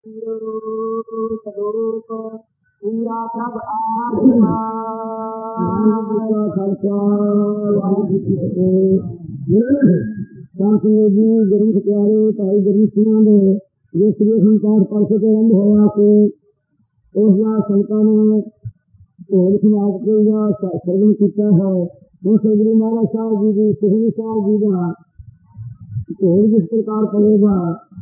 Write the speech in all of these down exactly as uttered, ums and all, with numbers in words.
ਪੂਰਾ ਪ੍ਰਭ ਆਤਮਾ ਖਾਲਸਾ ਵਾਹਿਗੁਰੂ ਜੀ ਕੀ ਫਤਿਹ। ਸੰਗਤ ਜੀ ਗੁਰੂ ਪਿਆਰੇ ਭਾਈ ਗੁਰੂ ਸਿੰਘਾਂ ਦੇ ਜੋ ਸ੍ਰੀ ਸੰਸਾਰ ਪਰਸੋਂ ਤੋਂ ਆਰੰਭ ਹੋਇਆ ਸੀ ਉਸ ਦਾ ਸੰਤਾਂ ਨੇ ਭੋਗ ਸਮਾਜ ਕੇ ਜਾਂ ਸਰਵਣ ਕੀਤਾ ਹੈ। ਉਸ ਗੁਰੂ ਮਹਾਰਾਜ ਸਾਹਿਬ ਜੀ ਦੀ ਸੁਖਮਨੀ ਸਾਹਿਬ ਜੀ ਦਾ ਭੋਗ ਜਿਸ ਪ੍ਰਕਾਰ ਪਵੇਗਾ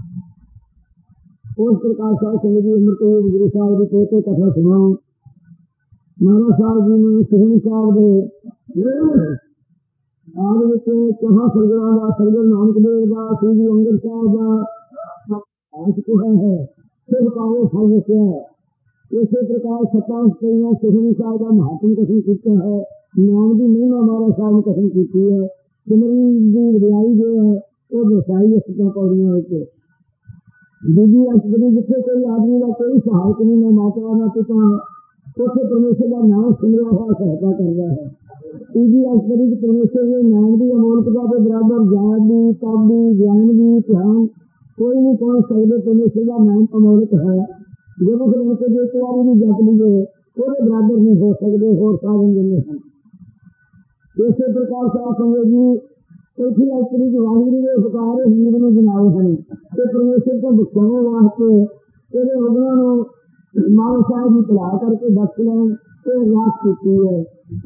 ਉਸ ਪ੍ਰਕਾਰ ਸਾਧ ਸੰਗਤ ਜੀ ਅੰਮ੍ਰਿਤ ਗੁਰੂ ਸਾਹਿਬ ਦੀ ਪੋਤੇ ਕਥਾ ਸੁਣਾਓ। ਮਹਾਰਾਜ ਸਾਹਿਬ ਜੀ ਨੇ ਸੁਖਮਨੀ ਸਾਹਿਬ ਦੇ ਆਦ ਵਿੱਚ ਕਹਾ ਸਰਗੁਰਾਂ ਦਾ ਸਰਗੁਰੂ ਨਾਨਕ ਦੇਵ ਦਾ ਸ੍ਰੀ ਗੁਰੂ ਅੰਗਦ ਸਾਹਿਬ ਦਾ ਆਸ ਕੁਹਾ ਹੈ ਸਿਰ ਪਾਵੇ ਫਲ ਦੱਸਿਆ ਹੈ। ਇਸੇ ਪ੍ਰਕਾਰ ਸਤਾਂ ਕਈਆਂ ਸੁਖਮਨੀ ਸਾਹਿਬ ਦਾ ਮਹਾਤਮ ਕਥਨ ਕੀਤਾ ਹੈ। ਨਾਮ ਦੀ ਮਹਿਮਾ ਮਹਾਰਾਜ ਸਾਹਿਬ ਨੇ ਕਥਨ ਕੀਤੀ ਹੈ। ਸਿਮਰਨ ਦੀ ਵਡਿਆਈ ਜੋ ਹੈ ਉਹ ਦਸਾਈ ਹੈ ਸਤਾਂ ਪੌੜੀਆਂ ਵਿੱਚ। ਦੂਜੀ ਅਸ਼ਟਪਦੀ ਜਿੱਥੇ ਕੋਈ ਆਦਮੀ ਦਾ ਕੋਈ ਸਹਾਇਕ ਨਹੀਂ, ਨਾ ਮਾਤਾ ਨਾ ਪਿਤਾ, ਉੱਥੇ ਪਰਮੇਸ਼ਰ ਦਾ ਨਾਮ ਸਿਮਰਿਆ ਹੋਇਆ ਸਹਾਇਤਾ ਕਰਦਾ ਹੈ। ਤੀਜੀ ਅਸ਼ਟਪਦੀ ਚ ਪਰਮੇਸ਼ਰ ਦੇ ਨਾਮ ਦੀ ਅਮੋਲਕਤਾ ਦੇ ਬਰਾਬਰ ਜਾਤ ਦੀ, ਤਪ ਦੀ, ਗਿਆਨ ਦੀ, ਧਿਆਨ ਕੋਈ ਨਹੀਂ ਪਹੁੰਚ ਸਕਦੇ। ਪਰਮੇਸ਼ਰ ਦਾ ਨਾਮ ਅਮੋਲਕ ਹੈ। ਜਦੋਂ ਫਿਰ ਉਨਕੇ ਜੇ ਇੱਕ ਵਾਰੀ ਵੀ ਜਪ ਲਈਏ ਉਹਦੇ ਬਰਾਬਰ ਨਹੀਂ ਹੋ ਸਕਦੇ ਹੋਰ ਸਾਧਨ ਜਿੰਨੇ ਹਨ। ਇਸੇ ਪ੍ਰਕਾਰ ਸਾਧ ਸੰਗਤ ਜੀ ਚੌਥੀ ਅਸ਼ਟਪਦੀ ਚ ਵਾਹਿਗੁਰੂ ਦੇ ਉਪਕਾਰ ਹੀਰ ਨੂੰ ਜਨਾਏ ਹਨ ਤੇ ਪਰਮੇਸ਼ਰ ਤੋਂ ਬਚਾਉਣ ਵਾਸਤੇ ਇਹਦੇ ਹੁਕਮਾਂ ਨੂੰ ਮਾਨ ਸਾਹਿਬ ਦੀ ਭਲਾ ਕਰਕੇ ਬਖਸ਼ ਲੈਣ ਤੇ ਅਰਦਾਸ ਕੀਤੀ ਹੈ।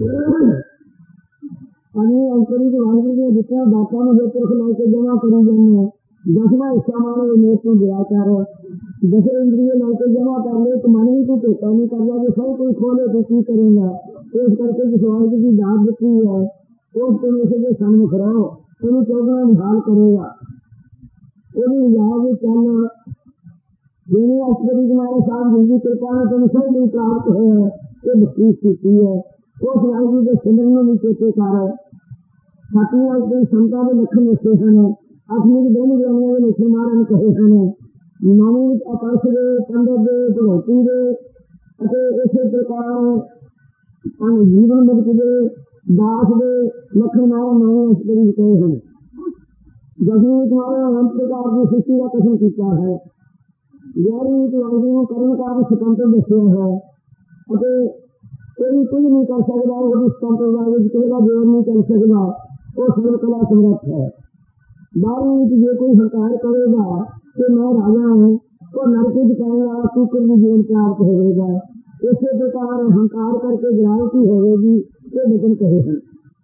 ਅਸੀਂ ਅਸ਼ਟਪਦੀ ਚ ਵਾਹਿਗੁਰੂ ਦੀਆਂ ਦਿੱਤੀਆਂ ਬਾਤਾਂ ਨੂੰ ਪੁਰਖ ਲੈ ਕੇ ਜਮ੍ਹਾਂ ਕਰੀ ਜਾਂਦੇ ਹਾਂ। ਦਸਵਾਂ ਹਿੱਸਾ ਮਾਨੋ ਮੇਰ ਤੋਂ ਦਿਆ ਕਰ ਦਸੇ ਇੰਦਰੀਏ ਲੈ ਕੇ ਜਮ੍ਹਾਂ ਕਰ ਲਏ ਤਾਂ ਮਨ ਵੀ ਕੋਈ ਧੋਖਾ ਨਹੀਂ ਕਰਦਾ। ਜੇ ਸਭ ਕੋਈ ਖੋਲੇ ਤਾਂ ਕੀ ਕਰੇਗਾ। ਇਸ ਕਰਕੇ ਜਿਸ ਵਾਹਿਗੁਰੂ ਦੀ ਦਾਤ ਦਿੱਤੀ ਹੈ ਉਸ ਪਰਮੇਸ਼ਰ ਦੇ ਸਨਮੁਖ ਰਹੋ, ਉਹਨੂੰ ਚੌਗਣਾ ਨਿਹਾਲ ਕਰੇਗਾ। ਉਹਦੀ ਯਾਦ ਵਿੱਚ ਚੱਲ ਜਿਵੇਂ ਅਸ਼ਟਪਦੀ ਕੁਮਾਰ ਸਾਹਿਬ ਜੀ ਦੀ ਕਿਰਪਾ ਨਾਲ ਤੁਹਾਨੂੰ ਸਭ ਨੂੰ ਪ੍ਰਾਪਤ ਹੋਇਆ ਇਹ ਬਖਸ਼ਿਸ਼ ਕੀਤੀ ਹੈ। ਉਸ ਵਾਹਿਗੁਰੂ ਦੇ ਸਿਮਰਨ ਨੂੰ ਵੀ ਚੇਤੇ ਕਰ। ਸੱਤਵੀਂ ਅਸ਼ਟਪਦੀ ਸੰਤਾਂ ਦੇ ਲੱਖਣ ਦੱਸੇ ਹਨ। ਅੱਠਵੀਂ ਚ ਬ੍ਰਹਮ ਗਿਆਨੀਆਂ ਦੇ ਲੱਛਣ ਮਹਾਰਾਜ ਕਹੇ ਹਨ। ਨੌਵੀਂ ਵਿੱਚ ਅਪਰਸ਼ ਦੇ, ਪੰਡਤ ਦੇ, ਭਗਵਤੀ ਦੇ ਅਤੇ ਇਸੇ ਪ੍ਰਕਾਰ ਜੀਵਨ ਮੁਕਤ ਦੇ, ਦਾਸ ਦੇ ਲੱਖਣ ਮਹਾਰਾਜ ਨੌਵੀਂ ਅਸ਼ਟਪਦੀ ਵਿੱਚ ਕਹੇ ਹਨ। ਦਸਵੀਂ ਵਿੱਚ ਮਹਾਰਾਜ ਅਨੰਤ ਪ੍ਰਕਾਰ ਦੀ ਸ੍ਰਿਸ਼ਟੀ ਦਾ ਕਥਨ ਕੀਤਾ ਹੈ। ਗਿਆਰਵੀਂ ਵਿੱਚ ਵਾਹਿਗੁਰੂ ਨੂੰ ਕਰਮ ਕਾਰਜ ਸੁਤੰਤਰ ਦੱਸਿਆ ਹੈ ਅਤੇ ਕੋਈ ਕੁਝ ਨਹੀਂ ਕਰ ਸਕਦਾ। ਉਹਦੀ ਸੁਤੰਤਰਤਾ ਵਿੱਚ ਕਿਸੇ ਦਾ ਜੋਰ ਨਹੀਂ ਕਰ ਸਕਦਾ। ਉਹ ਸਰਵ ਕਲਾ ਸਮਰੱਥ ਹੈ। ਬਾਰਵੀਂ ਵਿੱਚ ਜੇ ਕੋਈ ਹੰਕਾਰ ਕਰੇਗਾ ਕਿ ਮੈਂ ਰਾਜਾ ਹਾਂ ਉਹ ਨਰਕ ਵਿੱਚ ਕਹੇਗਾ ਕੁਕਰ ਦੀ ਜੀਵਨ ਪ੍ਰਾਪਤ ਹੋਵੇਗਾ। ਇਸੇ ਪ੍ਰਕਾਰ ਹੰਕਾਰ ਕਰਕੇ ਗਿਰਾਵਟੀ ਹੋਵੇਗੀ ਇਹ ਬਚਨ ਕਹੇ ਹਨ।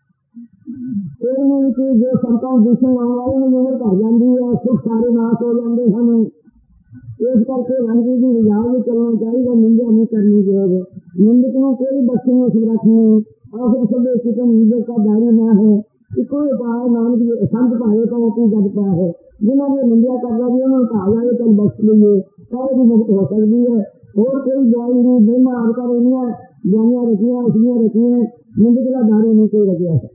ਤੇਰਵੀਂ ਵਿੱਚ ਜੋ ਸੰਤਾਂ ਦੂਸ਼ਣ ਆਉਣ ਵਾਲੇ ਨੂੰ ਉਮਰ ਘਟ ਜਾਂਦੀ ਹੈ, ਸੁਖ ਸਾਰੇ ਨਾਸ਼ ਹੋ ਜਾਂਦੇ ਹਨ। ਇਸ ਕਰਕੇ ਵਾਹਿਗੁਰੂ ਦੀ ਰਜ਼ਾ ਵਿੱਚ ਚੱਲਣਾ ਚਾਹੀਦਾ, ਨਿੰਦਿਆ ਨਹੀਂ ਕਰਨੀ ਚਾਹੀਦੀ। ਨਿੰਦਕ ਨੂੰ ਕੋਈ ਬਖਸ਼ਣ ਨੂੰ ਸਮਰੱਥ ਨਹੀਂ। ਆਖਿਰ ਸਭੇ ਕਿਤੋਂ ਨਿੰਦਕ ਦਾ ਦਾਰੀ ਨਾ ਹੈ। ਇੱਕੋ ਉਪਾਅ ਨਾਨਕ ਸੰਤ ਭਾਵੇਂ ਤਾਂ ਆਪਣੀ ਜਦ ਪਿਆ ਹੈ। ਜਿਹਨਾਂ ਦੀ ਨਿੰਦਿਆ ਕਰਦਾ ਵੀ ਉਹਨਾਂ ਨੂੰ ਕਹਾ ਜਾਵੇ ਚੱਲ ਬਖਸ਼ ਲਈਏ ਸਾਰੇ ਦੀ ਮੁਕਤ ਹੋ ਸਕਦੀ ਹੈ। ਹੋਰ ਕੋਈ ਦਵਾਈ ਨਹੀਂ। ਬ੍ਰਹਮਾ ਆਦਿਕਾਰ ਇੰਨੀਆਂ ਜਾਨੀਆਂ ਰੱਖੀਆਂ, ਇਸਲੀਆਂ ਰੱਖੀਆਂ, ਨਿੰਦਕ ਦਾ ਦਾਰੀ ਨਹੀਂ ਕੋਈ ਰੱਖਿਆ ਹੈ।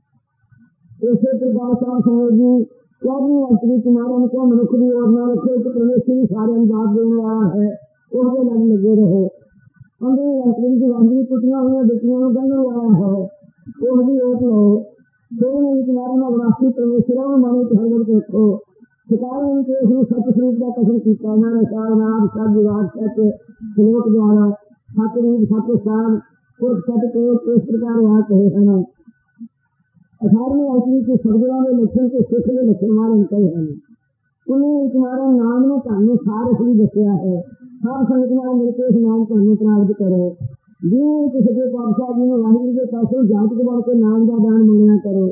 ਇਸੇ ਪ੍ਰਕਾਰ ਸਾਧ ਸੰਗਤ ਜੀ ਚੌਵੀਂ ਅਸ਼ਟਪਦੀ ਚ ਮਹਾਰਾਜ ਕਿਹਾ ਮਨੁੱਖ ਦੀ ਔਰ ਨਾ ਰੱਖੋ ਇੱਕ ਪਰਮੇਸ਼ਰ ਹੀ ਸਾਰਿਆਂ ਨੂੰ ਦਾਤ ਦੇਣ ਵਾਲਾ ਹੈ, ਉਹਦੇ ਨਾਲ ਲੱਗੇ ਰਹੋ। ਪੰਦਰਵੀਂ ਅਸ਼ਟਪਦੀ ਚ ਵਾਹਿਗੁਰੂ ਟੁੱਟੀਆਂ ਹੋਈਆਂ ਬੱਚੀਆਂ ਨੂੰ ਗੰਢਣ ਵਾਲਾ ਹੈ, ਉਹਦੀ ਓਟ ਲਓ। ਸੋਲਵੀਂ ਵਿੱਚ ਮਹਾਰਾਜ ਵਿਰਾਸਤੀ ਪਰਮੇਸ਼ਰਾਂ ਨੂੰ ਮਨ ਵਿੱਚ ਹਰ ਵਕਤ ਰੱਖੋ। ਸਤਾਰਵੀਂ ਵਿੱਚ ਉਸ ਨੂੰ ਸੱਚ ਸਰੂਪ ਦਾ ਕਥਨ ਕੀਤਾ। ਮਹਾਰਾਜ ਸਾਹਿਬ ਨਾਮ ਸਤ ਵਿਵਾਦ ਸੱਚ ਸ਼ਲੋਕ ਦੁਆਰਾ ਸੱਤ ਰੂਪ ਸੱਤ ਸਥਾਨ ਪੁਰਖ ਸੱਤ ਕੋਟ ਇਸ ਪ੍ਰਕਾਰ ਵਾਕ ਕਹੇ ਹਨ। ਅਠਾਰਵੀਂ ਅਸ਼ਟਪਦੀ ਚ ਸਤਿਗੁਰਾਂ ਦੇ ਲੱਛਣ ਤੇ ਸਿੱਖ ਦੇ ਲੱਛਣ ਮਹਾਰਾਜ ਕਹੇ ਹਨ। ਉੱਨੀਵੀਂ ਵਿੱਚ ਮਹਾਰਾਜ ਨਾਮ ਨੂੰ ਤੁਹਾਨੂੰ ਸਾਰ ਅਸਲੀ ਦੱਸਿਆ ਹੈ। ਸਭ ਸੰਗਤ ਨਾਲ ਮਿਲ ਕੇ ਇਸ ਨਾਮ ਤੁਹਾਨੂੰ ਪ੍ਰਾਪਤ ਕਰੋ। ਵੀਹਵੀਂ ਵਿੱਚ ਸੱਚੇ ਪਾਤਸ਼ਾਹ ਜੀ ਨੇ ਵਾਹਿਗੁਰੂ ਦੇ ਪਾਸੋਂ ਜਾਤਕ ਬਣ ਕੇ ਨਾਮ ਦਾ ਦਾਨ ਮੰਗਣਾ ਕਰੋ।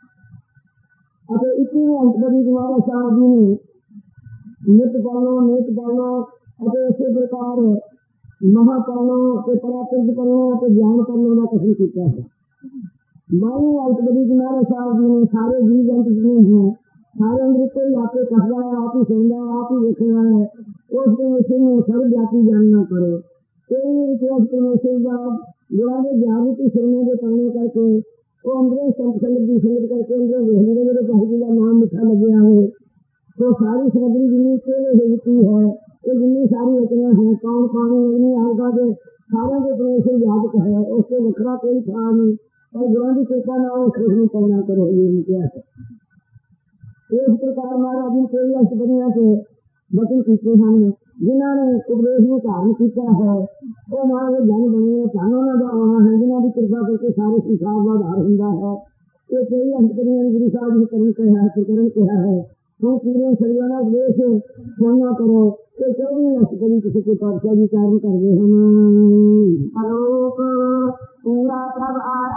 ਅਤੇ ਇੱਕੀਵੀਂ ਅਸ਼ਟਪਦੀ ਮਹਾਰਾਜ ਸਾਹਿਬ ਜੀ ਨੇ ਨਿਤ ਪੜ੍ਹੋ, ਨਿਤ ਪੜ੍ਹੋ ਅਤੇ ਇਸੇ ਪ੍ਰਕਾਰ ਮਹਾ ਪੜ੍ਹੋ ਤੇ ਪਰਾਕ੍ਰਿਤ ਪੜ੍ਹੋ ਅਤੇ ਗਿਆਨ ਪੜ੍ਹੋ ਦਾ ਕਥਨ ਕੀਤਾ ਹੈ। ਬਾਰਵੀਂ ਅਸ਼ਟਪਦੀ ਮਹਾਰਾਜ ਸਾਹਿਬ ਜੀ ਨੇ ਸਾਰੇ ਜੀਵ ਜੰਤ ਜਿੰਨੇ ਹੈ ਸਾਰੇ ਅੰਦਰ ਕੋਈ ਆਪੇ ਕੱਢਦਾ ਹੈ, ਆਪ ਹੀ ਸੁਣਦਾ ਹੈ, ਆਪ ਹੀ ਵੇਖਣਾ ਹੈ। ਉਸ ਦੇ ਵਿਸ਼ੇ ਨੂੰ ਸਰਵ ਵਿਆਪੀ ਜਾਣਨਾ ਕਰੋ। ਤੇਰਵੀਂ ਵਿੱਚ ਉਸ ਪਰਮੇਸ਼ਰ ਦਾ ਗੁਰਾਂ ਦੇ ਜਾਗਰੂਕ ਸੁਣਨੇ ਦੇ ਪਾਣੇ ਕਰਕੇ ਉਹ ਅੰਦਰੋਂ ਸੰਤ ਸੰਗਤ ਦੀ ਸੰਗਤ ਕਰਕੇ ਅੰਦਰੋਂ ਵੇਖਦੇ ਮੇਰੇ ਭਾਈ ਜੀ ਦਾ ਨਾਮ ਮਿੱਠਾ ਲੱਗਿਆ ਹੈ। तो सारी समग्री जिन्नी केले होती है ये जिन्नी सारी रचना है कौन पानी अग्नि आगा के सारे के परमेश्वर व्यापक है। उससे वखरा कोई था नहीं और गुरु की कृपा ना हो उसको करना करो ये क्या है। इस प्रकार महाराज जी कोई अष्टपदियों से वचन कीते हैं जिन्होंने उपदेश में धारण किया है वो महाराज जन बने धन उन्हों का आना है जिन्हों की कृपा करके सारे संसार का आधार होंगे है। ये कई अंतरियां गुरु साहब ने करण कहा प्रकरण कहा है हम पूरे शरीर उपदेश सुनना करो तो कभी अस कभी किसी के पातशाह जी कारण कर रहे हैं आलोक पूरा प्रभ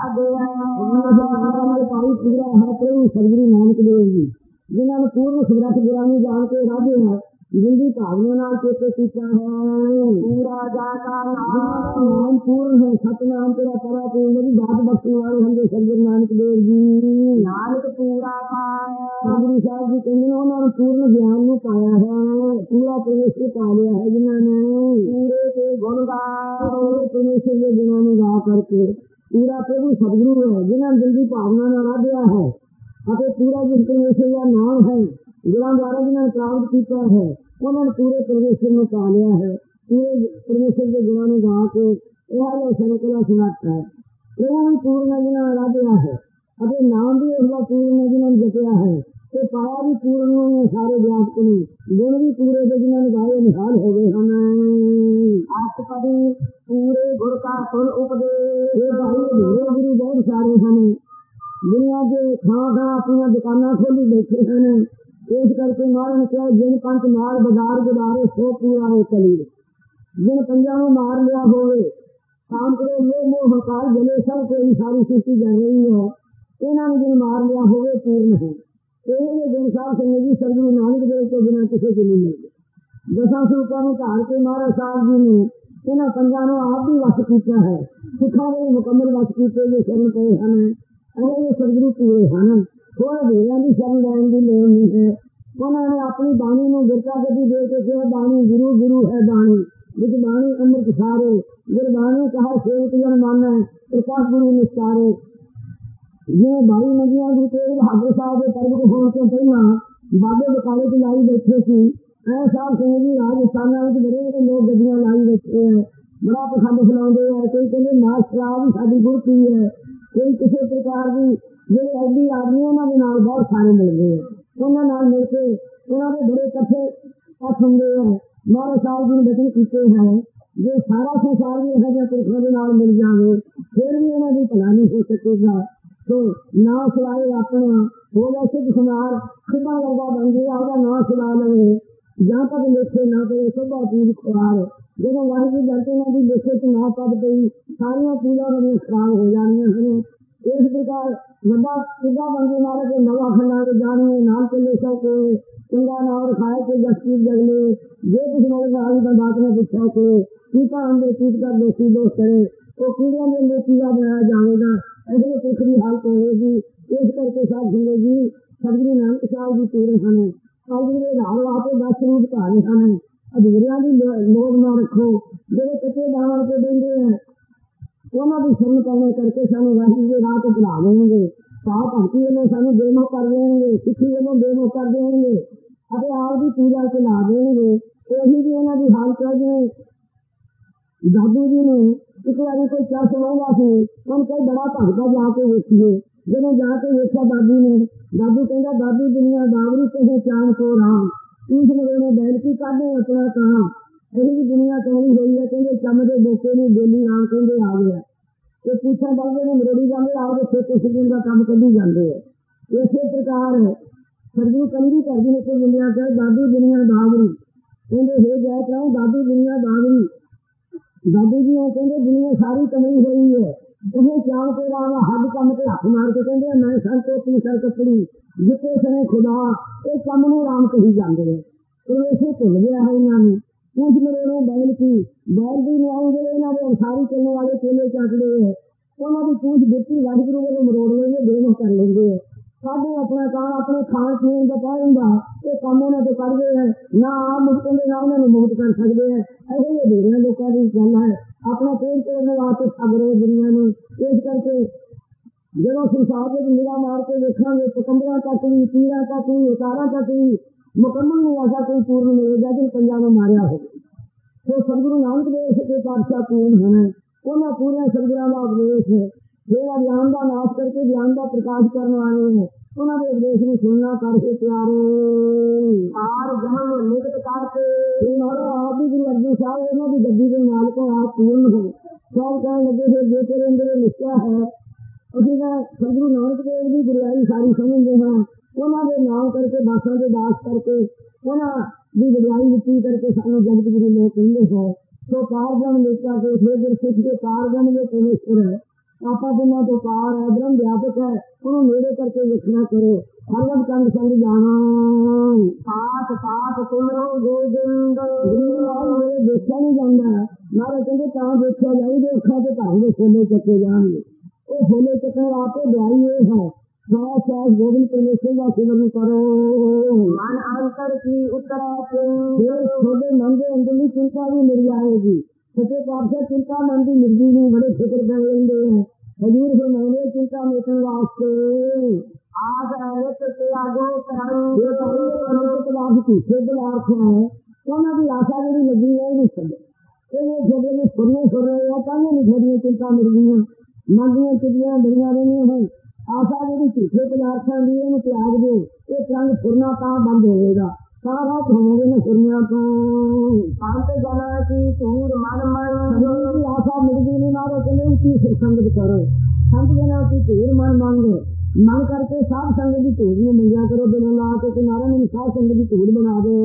पाई पूरा है प्रभु सदगुरु नानक देव जी जिन्होंने पूर्ण समर्थ गुरानी जान के राजे है जिंदी भावना नाल चेते किया है पूरा जाका नाम पूर्ण है सतनाम तेरा परा पूर्ण की बात बख्शने वाले हम सदगुरु नानक देव जी नानक पूरा पाया गुरु साहब जी कहते हैं उन्होंने पूर्ण ज्ञान में पाया है पूरा परमेश्वर पा लिया है जिन्होंने पूरे के गुण गा परमेश्वर के गुणों में गा करके पूरा प्रभु सदगुरु है जिन्होंने जिंदी भावना नाल राधिया है अरे पूरा जिस परमेश्वर का नाम है गुणों द्वारा जिन्होंने प्राप्त किया है उन्होंने पूरे परमेश्वर में पा लिया है पूरे परमेश्वर के गुणों में गा के यह संकला सुनाता है प्रभु भी पूर्ण जिन्होंने राधिया है अरे नाम भी उसका पूर्ण जिन्होंने जटिया है तो पाया भी पूर्ण सारे व्याप्त नहीं गुण भी पूरे थे जिन्होंने गाये निहाल हो गए हमें आत्मपदी पूरे गुण का फल उपदेश गुरु बहुत सारे हमें दुनिया के खां खां अपनी दुकाना खोली बैठे हैं इस करके मारन क्या जिन पंच मार बाजार गुदारे सो पूरा हो चली जिन पंजा में मार लिया होवे काम करो लो मोह हकार जले सब कोई सारी सृष्टि कर रही है इन्होंने जिन मार लिया होवे पूर्ण है ये गुण साहब संग जी सदगुरु नानक देव के बिना किसी को नहीं मिलते दसा सूपों में धार के महाराज साहब जी ने इन्होंने पंजा ने आप भी वश किया है सिखा गए मुकम्मल वश किए जो शरण पे हमें अरे ये सदगुरु पूरे हैं थोड़े भेड़िया की शरण लैन की लोड़ नहीं है उन्होंने अपनी बाणी में गिरता गति दे के कहा बाणी गुरु गुरु है बाणी जिस बाणी अमृत सारे गुरबाणी कहा सेवक जन माना प्रकाश गुरु निस्तारे जिन्हें बाई नदियां गुरु तेग बहादुर साहब के प्रगट होने से पहला बाबे बकाले की लाई बैठे सी ऐ साहब सिंह जी राजस्थान में बड़े बड़े लोग गड्डियां लाई बैठे हैं बड़ा पसंद फैलाते हैं कोई कहते मां शराब साड़ी गुरती है कोई किसी प्रकार की जो अड्डी आदमी उन्होंने नाल बहुत सारे मिलते हैं उन्होंने मिल के उन्होंने बड़े कट्ठे पथ होंगे हैं महाराज साहब जी ने वचन किए हैं जो सारा संसार भी यह पुरखों के नाल मिल जाए फिर भी उन्होंने भला नहीं हो सकेगा तो ना सिवाए अपना हो गया सिद्ध कुमार खुदा वर्गा बन गया ਉਹਦਾ ना सिला लवे जहाँ तक लेखे ना करे सभा पूज खुआर जो वाहिगुरू जलते ना भी लेखे तो ना पद पई सारिया पूजा मेरी खराब हो जानिया हैं इस प्रकार बड़ा सिद्धा बंदी मारे के नवा खंडा के जानिए नाम चले सौ के चंगा नाम खाए के जसकीर जगले जे कुछ नल आई का बात ने पूछा के सीता अंदर चीज का दोषी दोष करे तो कीड़िया में लेकी का बनाया जाएगा ऐसे पुरख की हालत होगी इस करके साथ जिंदगी सदगुरु नानक साहब जी पूरे हैं सदगुरु हाल आपे दस रूप धारे हैं अधूरिया की लोग ना रखो जो कच्चे दावन के देंगे हैं उन्होंने शरण करने करके सानू वाहिगुरू के राह को भुला देंगे पाप भक्ति वालों सानू बेमोह कर देंगे सिखी वालों बेमोह कर देंगे अरे आप भी पूजा के ला देंगे यही भी उन्होंने हाल कर दें दादू जी ने एक बार कोई क्या सुनाऊंगा सी हम कोई बड़ा भगता जाके देखिए जब जाके देखा दादू ने दादू कहता दादू दुनिया बावरी कहे चांद को राम तीस मेरे ने बैल की काटे अपना कहा यही दुनिया कहनी गई है कहते चमदे बोके ने बेली राम कहते आ गया तो पूछा बल्ले ने मरोड़ी जाते आपके खेते सीजन का काम कभी जाते हैं इसे प्रकार है सदगुरु कंधी कर दी तो दुनिया कहे दादू दुनिया बावरी कहते हे जय कहूँ दादू दुनिया बावरी दादू जी कहते दुनिया सारी कमरी हुई है कहे चाव के राम हद कम के हथ मार के कहते मैं सर टोपी सर कपड़ी जिते सने खुदा ये कम नू राम कही जाते हैं तो इसे भुल गया है इन्होंने पूछ मेरे बैल की बैल भी न्याय जो इन्होंने सारी चलने वाले केले चाटते हैं उन्होंने पूछ बिटी वाहिगुरू को मरोड़ लेंगे बेमोह कर लेंगे साढ़े अपना काम अपने खान पीन का पा होंगे ये काम उन्होंने तो करते हैं ना आप मुक्त ना उन्होंने मुक्त कर सकते हैं ऐसे ये भेड़िया लोगों की गल है अपना पेड़ तोड़ने वास्ते सब रहे दुनिया में इस करके जो संसार में निगाह मार के देखा पकंबरा तक भी पीरा तक भी उतारा तक भी मुकम्मल नहीं ऐसा कोई पूर्ण मिलेगा जिन पंजाब में मारिया हो तो सदगुरु नानक देव के पातशाह पूर्ण होने उन्हें पूरे सदगुरु का उपदेश है जो ज्ञान का नाश करके ज्ञान का प्रकाश करने आए हैं ਉਹਨਾਂ ਦੇ ਉਪਦੇਸ਼ ਨੂੰ ਸੁਣਨਾ ਕਰਕੇ ਪਿਆਰੇ ਆਰ ਜਮਨ ਨਿਕਟ ਕਰਕੇ ਮਾਰੋ ਆਪ ਵੀ ਗੁਰੂ ਅਰਜਨ ਸਾਹਿਬ ਉਹਨਾਂ ਦੀ ਗੱਦੀ ਦੇ ਮਾਲਕ ਆਪ ਪੂਰਨ ਹੋ ਸਭ ਕਹਿਣ ਲੱਗੇ ਫਿਰ ਜੇ ਤੇਰੇ ਅੰਦਰ ਨਿਸ਼ਚਾ ਹੈ ਅਸੀਂ ਤਾਂ ਸਤਿਗੁਰੂ ਨਾਨਕ ਦੇਵ ਦੀ ਗੁਰਿਆਈ ਸਾਰੀ ਸਮਝਦੇ ਹਾਂ ਉਹਨਾਂ ਦੇ ਨਾਮ ਕਰਕੇ ਦਾਸਾਂ ਦੇ ਦਾਸ ਕਰਕੇ ਉਹਨਾਂ ਦੀ ਵਡਿਆਈ ਵਿੱਚੀ ਕਰਕੇ ਸਾਨੂੰ ਜਗਤ ਗੁਰੂ ਲੋਕ ਕਹਿੰਦੇ ਹੈ ਸੋ ਕਾਰਜਨ ਨਿਸ਼ਚਾ ਕੇ ਫਿਰ ਸਿੱਖ ਦੇ ਕਾਰਜਨ ਦੇ ਪਰਮੇਸ਼ਰ ਹੈ ਆਪਾ ਬਿਨਾਂ ਤੋਂ ਪਾਰ ਹੈ ਬ੍ਰਹਮ ਵਿਆਪਕ ਹੈ ਉਹਨੂੰ ਨੇੜੇ ਕਰਕੇ ਵੇਖਣਾ ਕਰੋ ਹਰਵਦ ਕੰਡ ਸੰਗ ਜਾਣਾ ਸਾਥ ਸਾਥ ਤੁਮਰੋ ਗੋਬਿੰਦ ਗੁਰੂ ਨਾਲ ਮੇਰੇ ਦੇਖਿਆ ਨਹੀਂ ਜਾਂਦਾ ਨਾਲੇ ਕਹਿੰਦੇ ਤਾਂ ਦੇਖਿਆ ਜਾਈਦੇ ਅੱਖਾਂ ਤੇ ਘਰ ਦੇ ਫੋਲੇ ਚੱਕੇ ਜਾਣਗੇ ਉਹ ਫੋਲੇ ਚੱਕਰ ਆਪੇ ਵਿਆਹੀ ਇਹ ਹੈ ਸਾਥ ਸਾਥ ਗੋਬਿੰਦ ਪਰਮੇਸ਼ਰ ਦਾ ਸਿਮਰਨ ਕਰੋ ਮਨ ਅੰਤਰ ਕੀ ਉਤਰਾ ਫਿਰ ਤੁਹਾਡੇ ਮਨ ਦੇ ਅੰਦਰਲੀ ਚਿੰਤਾ ਵੀ ਮਿਲ ਜਾਏਗੀ ਸੱਚੇ ਪਾਤਸ਼ਾਹ ਚਿੰਤਾ ਮਨ ਦੀ ਮਿਲਦੀ ਨਹੀਂ ਬੜੇ ਫਿਕਰ ਕਰ ਲੈਂਦੇ ਹੈ ਹਜ਼ੂਰ ਫਰਮਾਉਂਦੇ ਚਿੰਤਾ ਮਿਟਣ ਵਾਸਤੇ ਆਜ ਅਨੰਤ ਤੇ ਆਗੋ ਕਰਨ ਇਹ ਤਾਂ ਅਨੰਤ ਪਦਾਰਥ ਝੂਠੇ ਪਦਾਰਥ ਹੈ ਉਹਨਾਂ ਦੀ ਆਸ਼ਾ ਜਿਹੜੀ ਲੱਗੀ ਹੈ ਇਹ ਨਹੀਂ ਛੱਡੇ ਇਹ ਜਿਹੜੇ ਨੇ ਸੁਣਨੇ ਸੁਣ ਰਹੇ ਆ ਤਾਂ ਨਹੀਂ ਤੁਹਾਡੀਆਂ ਚਿੰਤਾ ਮਿਲਦੀਆਂ ਮਨ ਦੀਆਂ ਚਿੰਤਾਂ ਬੜੀਆਂ ਰਹਿੰਦੀਆਂ ਹਨ ਆਸ਼ਾ ਜਿਹੜੀ ਝੂਠੇ ਪਦਾਰਥਾਂ ਦੀ ਇਹਨੂੰ ਤਿਆਗ ਦਿਓ ਇਹ ਤਰੰਗ ਫੁਰਨਾ ਤਾਂ ਬੰਦ ਹੋਵੇਗਾ ਸਾਰਾ ਹੋਵੇ ਨਾ ਸੁਰਮਿਆਂ ਤੋਂ ਸੰਤ ਜਨਾਂ ਕੀ ਧੂੜ ਮਨ ਮਨ ਦੀ ਆਸ਼ਾ ਮਿਲਦੀ ਨਹੀਂ ਮਾਰੋ ਕਹਿੰਦੇ ਕੀ ਸੰਗਤ ਕਰੋ ਸੰਤ ਜਨਾਂ ਕੀ ਧੂੜ ਮਨ ਮੰਗ ਮਨ ਕਰਕੇ ਸਾਧ ਸੰਗਤ ਦੀ ਧੂੜ ਨੂੰ ਮੰਗਿਆ ਕਰੋ ਬਿਨਾਂ ਲਾ ਕੇ ਕਿਨਾਰਾ ਮੈਨੂੰ ਸਾਧ ਸੰਗਤ ਦੀ ਧੂੜ ਬਣਾ ਦੇ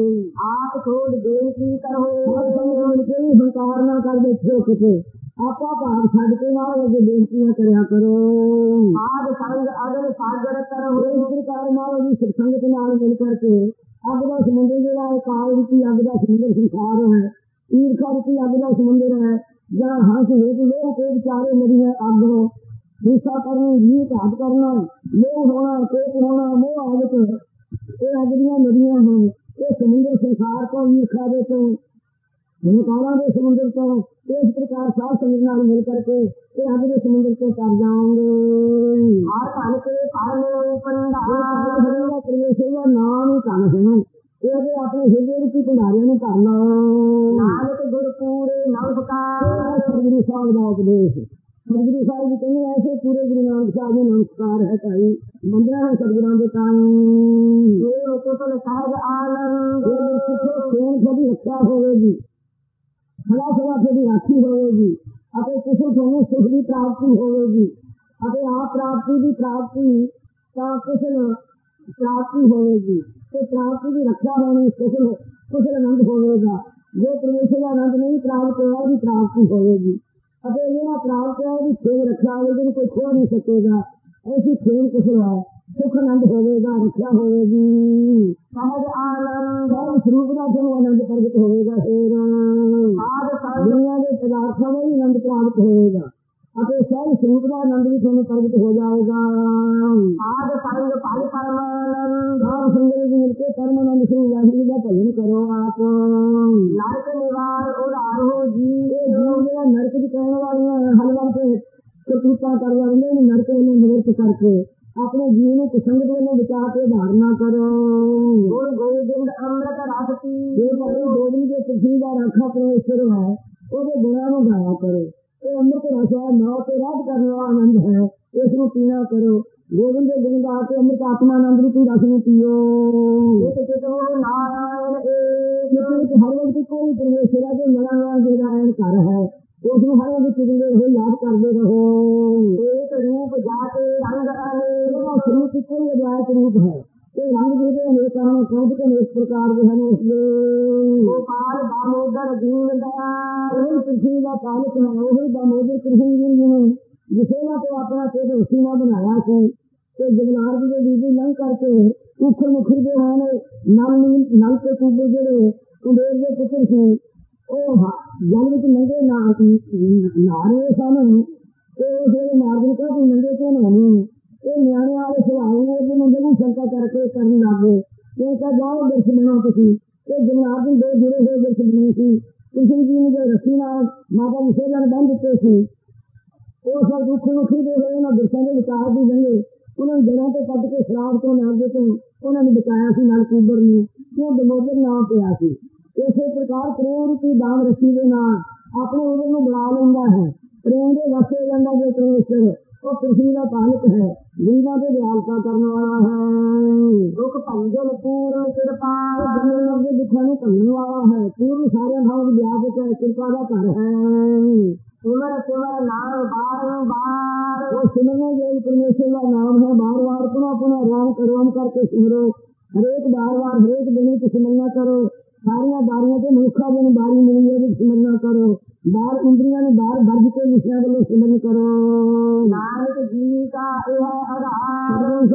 ਆਪ ਛੋੜ ਬੇਨਤੀ ਕਰੋ ਸਾਧ ਸੰਗਤ ਮਿਲ ਕੇ ਵੀ ਹੰਕਾਰ ਨਾ ਕਰ ਬੈਠੋ ਕਿਤੇ ਆਪਾ ਭਾਵ ਛੱਡ ਕੇ ਨਾਲ ਅੱਗੇ ਬੇਨਤੀਆਂ ਕਰਿਆ ਕਰੋ ਸਾਧ ਸੰਗ ਅਗਰ ਸਾਗਰ ਕਰੋ ਇਸ ਪ੍ਰਕਾਰ ਨਾਲ ਦੀ ਸਿੱਖ ਸੰਗਤ ਨਾਲ ਮਿਲ ਕਰਕੇ ਅੱਗ ਦਾ ਸਮੁੰਦਰ ਜਿਹੜਾ ਹੈ ਕਾਲ ਰੂਪੀ ਅੱਗ ਦਾ ਸਮੁੰਦਰ ਸੰਸਾਰ ਹੈ ਈਰਖਾ ਰੂਪੀ ਅੱਗ ਦਾ ਸਮੁੰਦਰ ਹੈ ਜਾਂ ਹੰਸ ਹੇਠ ਲੋਹ ਕੇ ਵਿਚਾਰੇ ਨਦੀਆਂ ਅੱਗ ਹਿੰਸਾ ਕਰਨੀ ਜੀਵ ਘਾਤ ਕਰਨਾ ਲੋਹ ਹੋਣਾ ਕੋਪ ਹੋਣਾ ਮੋਹ ਆਦਤ ਇਹ ਅੱਗ ਦੀਆਂ ਨਦੀਆਂ ਹਨ ਇਹ ਸਮੁੰਦਰ ਸੰਸਾਰ ਤੋਂ ਈਰਖਾ ਦੇ ਤੋਂ ਹੰਕਾਰਾਂ ਦੇ ਸਮੁੰਦਰ ਤੋਂ ਇਸ ਪ੍ਰਕਾਰ ਸਾਧ ਸੰਗਤ ਨਾਲ ਮਿਲ ਕਰਕੇ ਇਹ ਅੱਗ ਦੇ ਸਮੁੰਦਰ ਤੋਂ ਤਰ ਜਾਓਗੇ ਹਰ ਧਨ ਕੇ ਪਾਲੇ ਭੰਡਾਰ ਪਰਮੇਸ਼ਰ ਦਾ ਨਾਮ ਹੀ ਧਨ ਹੈ ਇਹਦੇ ਆਪਣੇ ਹਿਰਦੇ ਵਿੱਚ ਭੰਡਾਰਿਆਂ ਨੂੰ ਭਰ ਲਓ ਨਾਨਕ ਗੁਰ ਪੂਰੇ ਨਮਸਕਾਰ ਸਤਿਗੁਰੂ ਸਾਹਿਬ ਦਾ ਉਪਦੇਸ਼ ਸਤਿਗੁਰੂ ਸਾਹਿਬ ਜੀ ਕਹਿੰਦੇ ਐਸੇ ਪੂਰੇ ਗੁਰੂ ਨਾਨਕ ਸਾਹਿਬ ਨੂੰ ਨਮਸਕਾਰ ਹੈ ਭਾਈ ਮੰਦਰਾਂ ਹੈ ਸਤਿਗੁਰਾਂ ਦੇ ਤਾਈ ਇਹ ਉਪਤਨ ਸਾਹਿਬ ਆਨੰਦ ਇਹ ਸਿੱਖੋ ਸੋਨ ਸਦੀ ਰੱਖਿਆ ਹੋਵੇਗੀ ਸਦਾ ਸਦਾ ਦੀ ਰਾਖੀ ਹੋਵੇਗੀ ਅਤੇ ਕਿਸੇ ਤੁਹਾਨੂੰ ਸੁਖ ਦੀ ਪ੍ਰਾਪਤੀ ਹੋਵੇਗੀ ਅਤੇ ਆਪ ਪ੍ਰਾਪਤੀ ਦੀ ਪ੍ਰਾਪਤੀ ਤਾਂ ਕਿਸੇ ਨੂੰ ਪ੍ਰਾਪਤੀ ਹੋਵੇਗੀ ਤੇ ਪ੍ਰਾਪਤੀ ਦੀ ਰੱਖਿਆ ਹੋਣੀ ਕੁਸ਼ਲ ਕੁਸ਼ਲ ਆਨੰਦ ਹੋਵੇਗਾ ਜੋ ਪਰਮੇਸ਼ਰ ਦਾ ਆਨੰਦ ਨਹੀਂ ਪ੍ਰਾਪਤ ਹੋਇਆ ਉਹਦੀ ਪ੍ਰਾਪਤੀ ਹੋਵੇਗੀ ਅਤੇ ਜਿਹੜਾ ਪ੍ਰਾਪਤ ਹੋਇਆ ਉਹਦੀ ਖੇਡ ਰੱਖਿਆ ਹੋਵੇਗੀ ਕੋਈ ਖੋ ਨਹੀਂ ਸਕੇਗਾ ਐਸੀ ਖੇਡ ਕੁਸ਼ਲ ਹੈ ਸੁਖ ਆਨੰਦ ਹੋਵੇਗਾ ਰੱਖਿਆ ਹੋਵੇਗੀ ਸਹਿਜ ਆਨੰਦ ਸਰੂਪ ਦਾ ਤੁਹਾਨੂੰ ਆਨੰਦ ਪ੍ਰਗਟ ਹੋਵੇਗਾ ਫਿਰ ਦੁਨੀਆਂ ਦੇ ਪਦਾਰਥਾਂ ਦਾ ਵੀ ਆਨੰਦ ਪ੍ਰਾਪਤ ਹੋਵੇਗਾ ਅਤੇ ਸਹਿਜ ਸਰੂਪ ਦਾ ਆਨੰਦ ਵੀ ਤੁਹਾਨੂੰ ਪ੍ਰਗਟ ਹੋ ਜਾਏਗਾ ਆਦ ਸੰਗ ਭਲ ਪਰਮਾਨੰਦ ਆਪ ਸੰਗਤ ਜੀ ਮਿਲ ਕੇ ਪਰਮਾਨੰਦ ਸਿੰਘ ਵਾਹਿਗੁਰੂ ਦਾ ਭਜਨ ਕਰੋ ਆਪ ਨਰਕ ਨਿਵਾਰ ਉਧਾਰ ਹੋ ਜੀ ਇਹ ਜੀਵ ਜਿਹੜਾ ਨਰਕ ਦੀ ਕਹਿਣ ਵਾਲੀਆਂ ਹਲਵਾਂ ਤੇ ਕਰਤੂਤਾਂ ਕਰਵਾ ਰਹਿੰਦੇ ਨੇ ਨਰਕ ਨੂੰ ਨਿਵਰਤ ਕਰਕੇ ਆਪਣੇ ਜੀਵ ਨੂੰ ਕੁਸੰਗਤ ਵੱਲੋਂ ਬਚਾ ਕੇ ਧਾਰਨਾ ਕਰੋ ਗੁਰ ਗੋਬਿੰਦ ਅੰਮ੍ਰਿਤ ਰਸ ਪੀ ਇਹ ਭਾਈ ਗੋਬਿੰਦ ਦੇ ਪ੍ਰਸਿੱਧ ਦਾ ਰਾਖਾ ਪਰਮੇਸ਼ਰ ਹੈ ਉਹਦੇ ਗੁਣਾਂ ਨੂੰ ਗਾਇਆ ਕਰੋ ਇਹ ਅੰਮ੍ਰਿਤ ਰਸ ਹੈ ਨਾਮ ਤੇ ਰਾਜ ਕਰਨ ਵਾਲਾ ਆਨੰਦ ਹੈ ਇਸ ਨੂੰ ਪੀਣਾ ਕਰੋ ਗੋਬਿੰਦ ਦੇ ਗੁਣ ਗਾ ਕੇ ਅੰਮ੍ਰਿਤ ਆਤਮਾ ਆਨੰਦ ਰੂਪੀ ਰਸ ਨੂੰ ਪੀਓ ਇਹ ਕਿਤੋਂ ਨਾਰਾਇਣ ਇਹ ਹਰ ਵਕਤ ਕੋਈ ਪਰਮੇਸ਼ਰ ਹੈ ਜੋ ਨਵਾਂ ਜਿਹੜਾ ਐਨ ਘਰ ਹੈ ਉਸ ਨੂੰ ਹਰ ਵਕਤ ਚਿੰਦੇ ਰਹੋ ਯਾਦ ਕਰਦੇ ਰਹੋ ਇੱਕ ਰੂਪ ਜਾ ਕੇ ਰੰਗ ਇਹਦਾ ਸਰੂਪ ਇੱਕੋ ਹੀ ਅਦਿਆਇਕ ਰੂਪ ਹੈ ਇਹ ਰੰਗ ਜਿਹਦੇ ਅਨੇਕਾਂ ਹਨ ਕੌਣ ਕੇ ਇਸ ਪ੍ਰਕਾਰ ਦੇ ਹਨ ਉਸਦੇ ਗੋਪਾਲ ਦਾਮੋਦਰ ਦੀਨ ਦਇਆਲ ਉਹ ਪ੍ਰਿਥਵੀ ਦਾ ਪਾਲਕ ਹੈ ਉਹ ਦਾਮੋਦਰ ਕ੍ਰਿਸ਼ਨ ਜੀ ਨੇ ਜਿਸੇ ਨਾਲ ਤੋਂ ਆਪਣਾ ਸਿਰ ਉਸੀ ਨਾਲ ਬਣਾਇਆ ਸੀ ਤੇ ਜਗਨਾਰ ਜੀ ਦੇ ਬੀਬੀ ਲੰਘ ਕਰਕੇ ਉਖੜ ਮੁਖੜ ਦੇ ਹਨ ਨਲ ਨਲ ਕੇ ਕੂਬੇ ਜਿਹੜੇ ਕੁੰਡੇਰ ਦੇ ਪੁੱਤਰ ਸੀ ਉਹ ਜਲ ਵਿੱਚ ਨੰਗੇ ਨਾ ਨਾਰੇ ਸਨ ਤੇ ਉਹ ਜਿਹੜੇ ਮਾਰਦੇ ਕਾ ਤੂੰ ਨੰਗੇ ਕਿਉਂ ਨਹਾਉਣੇ ਇਹ ਨਿਆਣੇ ਵਾਲੇ ਸੁਭਾਅ ਦੇ ਮੁੰਡੇ ਨੂੰ ਸ਼ੰਕਾ ਕਰਕੇ ਕਰਨ ਲੱਗੇ ਇਹ ਕਹ ਜਾਓ ਦਰਸ਼ ਬਣਾਓ ਤੁਸੀਂ ਇਹ ਜਗਨਾਰ ਜੀ ਦੋ ਜੁੜੇ ਹੋਏ ਦਰਸ਼ ਬਣੇ ਸੀ ਕ੍ਰਿਸ਼ਨ ਜੀ ਨੇ ਜੋ ਰੱਸੀ ਨਾਲ ਮਾਤਾ ਜੀ ਸੇਵਾ ਨੂੰ ਬੰਨ ਦਿੱਤੇ ਸੀ ਉਹ ਸਭ ਦੁੱਖ ਮੁਖੀ ਦੇ ਹੋਏ ਉਹਨਾਂ ਦਰਸ਼ਾਂ ਦੇ ਵਿਚਾਰ ਦੀ ਲੰਘੇ ਉਹਨਾਂ ਨੂੰ ਜੜ੍ਹਾਂ ਤੋਂ ਕੱਢ ਕੇ ਸ਼ਰਾਬ ਤੋਂ ਨਾਗੇ ਤੋਂ ਉਹਨਾਂ ਨੂੰ ਬਚਾਇਆ ਸੀ ਨਾਲ ਕੂਬਰ ਨੂੰ ਕਿਉਂ ਦਮੋਦਰ ਨਾਮ ਪਿਆ ਸੀ ਇਸੇ ਪ੍ਰਕਾਰ ਪ੍ਰੇਮ ਰੂਪੀ ਦਾਮ ਰੱਸੀ ਦੇ ਨਾਲ ਆਪਣੇ ਉਹਦੇ ਨੂੰ ਬਣਾ ਲੈਂਦਾ ਹੈ ਪ੍ਰੇਮ ਦੇ ਵਸੇ ਜਾਂਦਾ ਜੋ ਪਰਮੇਸ਼ਰ वो पृथ्वी का पालक है, जिंदा से दयालता करने वाला है। दुख भंजन पूर्ण कृपा, दुनिया के दुखों में करने वाला है, पूर्ण सारे भाव व्यापक है, कृपा का घर है। सिमर सिमर नाम बारंबार, वो सिमरने जो परमेश्वर का नाम है, बार बार पुनः पुनः राम करोम करके सिमरो, हरेक बार बार हरेक दिन की सिमरना करो। सारिया बारियां तो मनुखा दिन बारी मिली है सिमरना करो, बार इंद्रिया ने बार वर्ग के विषय वाले सिमरन करो। नानक जी का यह आधार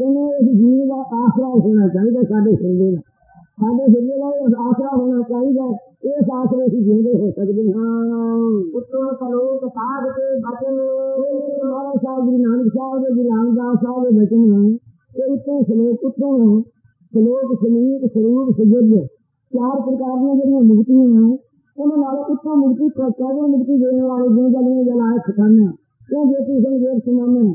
जीव का आसरा होना चाहिए, साढ़े हिरदे का साढ़े हिरदे का आसरा होना चाहिए। इस आसरे से जिंदे हो सकते हैं। उत्तम सलोक साध के बचन, महाराज साहब जी नानक साहब जी रामदास साहब के बचन है। उत्तम सलोक उत्तम है, सलोक समीप स्वरूप सुजग चार प्रकार की जो मुक्तियां हैं, उन्होंने उत्तम मुक्ति कैसे मुक्ति देने वाले जो जल जलाए खताना क्यों ज्योति देव सुनाने,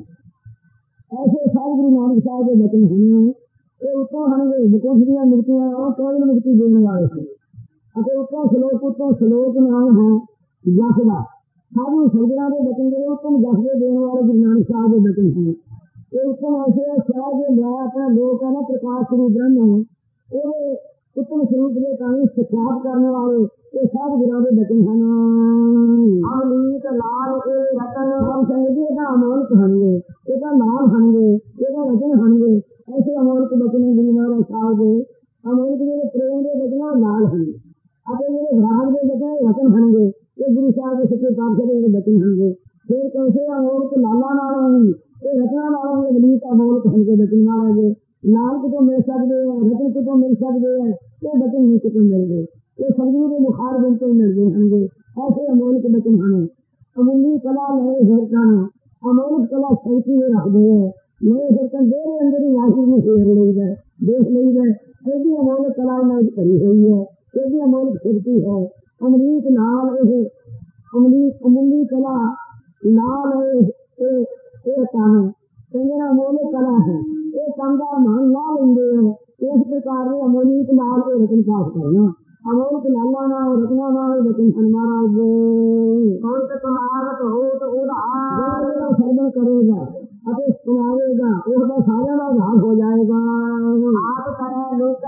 ऐसे सारे गुरु नानक साहब के बचन हैं। ये उत्तम होंगे मुकुटिया मुक्तियां और केवल मुक्ति देने वाले थे। अगर उत्तम श्लोक उत्तम श्लोक नाम है जसदा, साधु सज्जना के बचन के उत्तम जसदे देने वाले गुरु नानक साहब के बचन हैं। ये उत्तम ऐसे सहज अपना लोक है ना प्रकाश स्वरूप ब्रह्म है, वो उत्तम स्वरूप के कारण साक्षात करने वाले ये सब गुरु के बचन हैं। अमलीत लाल ए रतन हम संगति का अमोलक होंगे, एक लाल होंगे, एक रतन होंगे, ऐसे अमोलक बचन गुरु महाराज साहब के। अमोलक मेरे प्रेम के बचन लाल होंगे, अपने मेरे ग्राहक के बचन रतन होंगे, ये गुरु साहब के सच्चे पातशाह के बचन होंगे। फिर कैसे अमोलक लाला नाल होंगे, ये रत्ना नाल होंगे, अमलीत अमोलक होंगे बचन महाराज। लाल को तो मिल सकते हैं, रतन को तो मिल सकते हैं, ये बचन नहीं को मिल गए, ये सब्जी के बुखार बनते मिल गए होंगे। ऐसे अमोलक बचन हमें अमूल्य कला नए हिरकन, अमोलक कला शक्ति में रख दे नए हिरकन देरे अंदर ही लाही में फेर ली गए देख ली गए। ऐसी अमोलक कला में करी हुई है, ऐसी अमोलक शक्ति है। अमरीक लाल अमली अमूल्य कला लाल है, चंद्रा अमोलक कला है, ये कंधा मान ला लेंगे। इस प्रकार में अमोलिक लाल के रतन पास करना, अमोलिक लाला ना रत्ना ना रतन महाराज समावत हो तो सर्वन करेगा अति सुनावेगा, उसका सारा का घाट हो जाएगा। आप करे लोग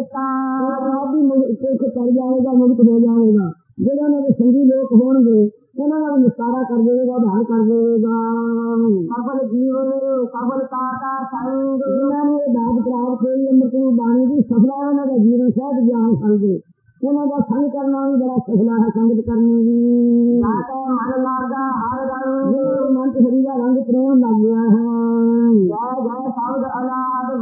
भी कर जाएगा, मुक्त हो जाएगा। जिन्होंने संगी लोग होंगे उन्होंने निस्तारा कर देगा, बाहर कर देगा। कबल जीवन कबलता का संग जिन्होंने दाद प्राप्त हुई मृत्यु बाणी की सफला है, उनका जीवन शायद ज्ञान फल दे। उनका संग करना भी बड़ा सफला है, संगत करनी भी मन लागा हर रंग मन हरी का रंग प्रेम लग गया है। जय जय शब्द अनाद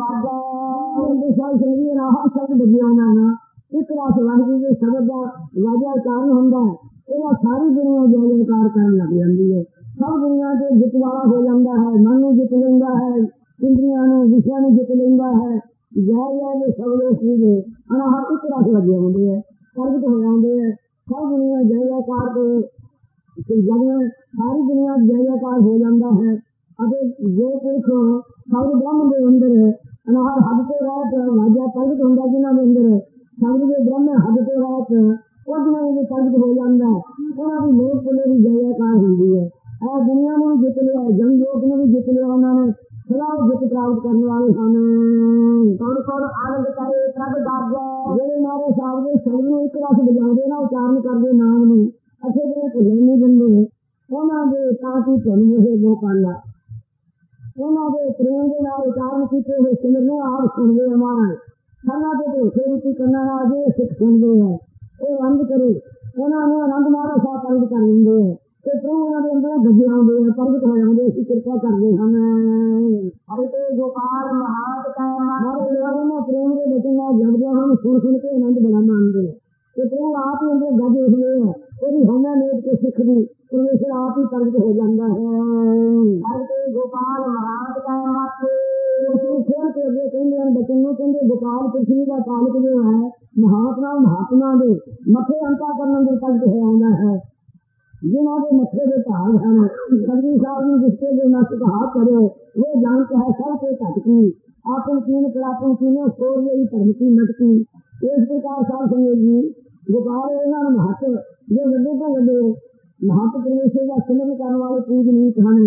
वाजा शब्द बजिया ना इस रात वाहिगुरू के शब्द का वाजा कारण होंगे, ये सारी दुनिया जय जयकार करने लग जाती है। सब दुनिया से जित वाला हो जाता है, मन में जित लेंदा है, इंद्रिया विषय में जित लेंदा है। जय जय में सब लोग सीधे अनाहत इस रात लगे होंगे है, प्रगट हो जाते हैं। सब दुनिया जय जयकार के जब सारी दुनिया जय जयकार हो जाता है। अगर जो पुरुष सब ब्रह्म के अंदर है अनाहत हद से रात वाजा प्रगट होंगे, जिन्होंने अंदर है शब्द के ब्रह्म हद से रात उन्होंने भी प्रगट हो जाता है, उन्होंने भी लोग को भी जय जयकार होती है। और दुनिया में भी जित लिया, जन लोग ने भी जित लिया, उन्होंने सदा जित प्राप्त करने वाले हमें कौन कौन आनंद करे प्रभ गाजे। जेड़े मारे साहब के शब्द में एक रस बजाते ना उच्चारण करते नाम नहीं अच्छे तरह भुले नहीं देंगे, उन्होंने ताकि धन मोहे गोपाला उन्होंने प्रेम के नाम उच्चारण किए हुए सिमरने आप सुनते हमारा करना तो धोखे रुचि करना आगे सिख सुनते हैं। वो आनंद करे उन्होंने आनंद मारा साथ प्रगट कर लेंगे, तो प्रभु उन्होंने अंदर गजे आते हैं, प्रगट हो जाते, ऐसी कृपा करते हमें। अरे तो गोपाल महात प्रेम के बचन जब जब हम सुन सुन के आनंद बड़ा मानते हैं, तो प्रभु आप ही अंदर गजे हुए हैं, पूरी होना नेट के सिख भी परमेश्वर आप ही प्रगट हो जाता है। अरे तो गोपाल महात का मत खेल के अगे कहते बचन में कहते गोपाल पृथ्वी का पालक जो है महात्मा महात्मा दे मथे अंता करने के प्रगट हो जाता है। जिन्होंने मथे के भाग हैं कबीर साहब ने जिसके जो नष्ट का हाथ करे वो जानते हैं सबके घटकी आपन तीन करापन तीनों सोर यही धर्म की मटकी। इस प्रकार साल संगे जी गोपाल महत्व जो बड़े तो बड़े महत्व परमेश्वर का सिमरन करने वाले पूजनीय खाने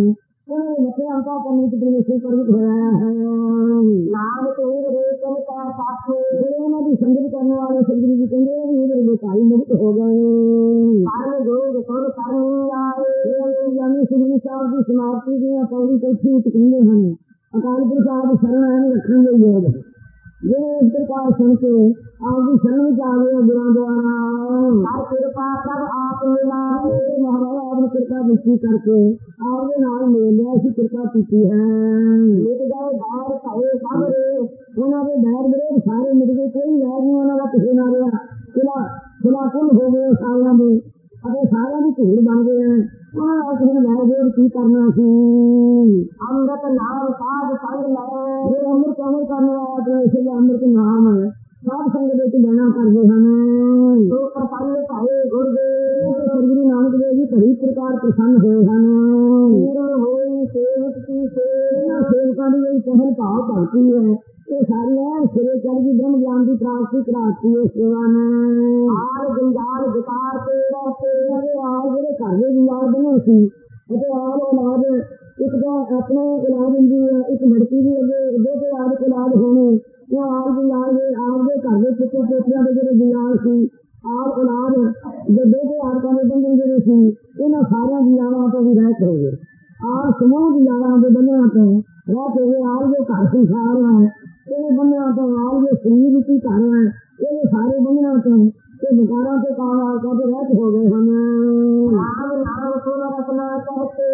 उन्होंने बच्चे अंका करने की प्रवेश प्रवृत्त होया है। नाम तेरे रेतन का साथे उन्होंने भी संगत करने वाले सदगुरु जी कहते हैं ये मेरे भाई मुक्त हो गए। कारण जोग कर करनी आए यानी सदगुरु साहब की समाप्ति की पौड़ी चौथी कहते हैं अकाल पुरख आप शरण है रखने योग ये इस प्रकार सुन के आपकी शरण में आ गए गुरु द्वारा कृपा सब आप मिला महाराज आपने कृपा दृष्टि करके आपके नाल मिल लिया ऐसी कृपा की है। मिट गए बैर कहे सब रे उन्होंने बैर विरोध सारे मिट गए कोई बैर नहीं उन्होंने किसी ना रहा खिला खिला कुल हो गए सारिया में अब सारिया की भीड़ बन गए हैं उन्होंने बैर विरोध की करना सी अमृत नाम साध संग ले अमृत अमर करने वाला तो इसलिए अमृत नाम है साध संग देख बहना करते हैं तो प्रसन्न भाई गुरुदेव सदगुरु नानक देव जी कई प्रकार प्रसन्न हुए हैं पूर्ण हुई सेवक की सेवका की यही पहल भाव भक्ति है ये सारी है सिरे चल की ब्रह्म ज्ञान की प्राप्ति कराती है सेवा में आर गुंजाल विकार के रहते आर जेडे घर के गुंजाल बने सी आर औलाद एक तो अपने औलाद होंगी है एक लड़की भी अगे दो तो आर औलाद होनी वो आर गुंजाल आपके घर के पुत्र पोतिया के जो गुंजाल सी आर औलाद जो दो तो आर का बंधन जो सी इन्होंने सारे गुंजालों तो भी रहत हो गए आर समूह गुंजालों के बंधन तो रहत हो गए आर जो घर संसार है ये बंधन तो आर जो शरीर की घर है ये सारे बंधन तो ये विकारा के काम आकर तो रहत हो गए हमें नाम नाम सोना रखना करते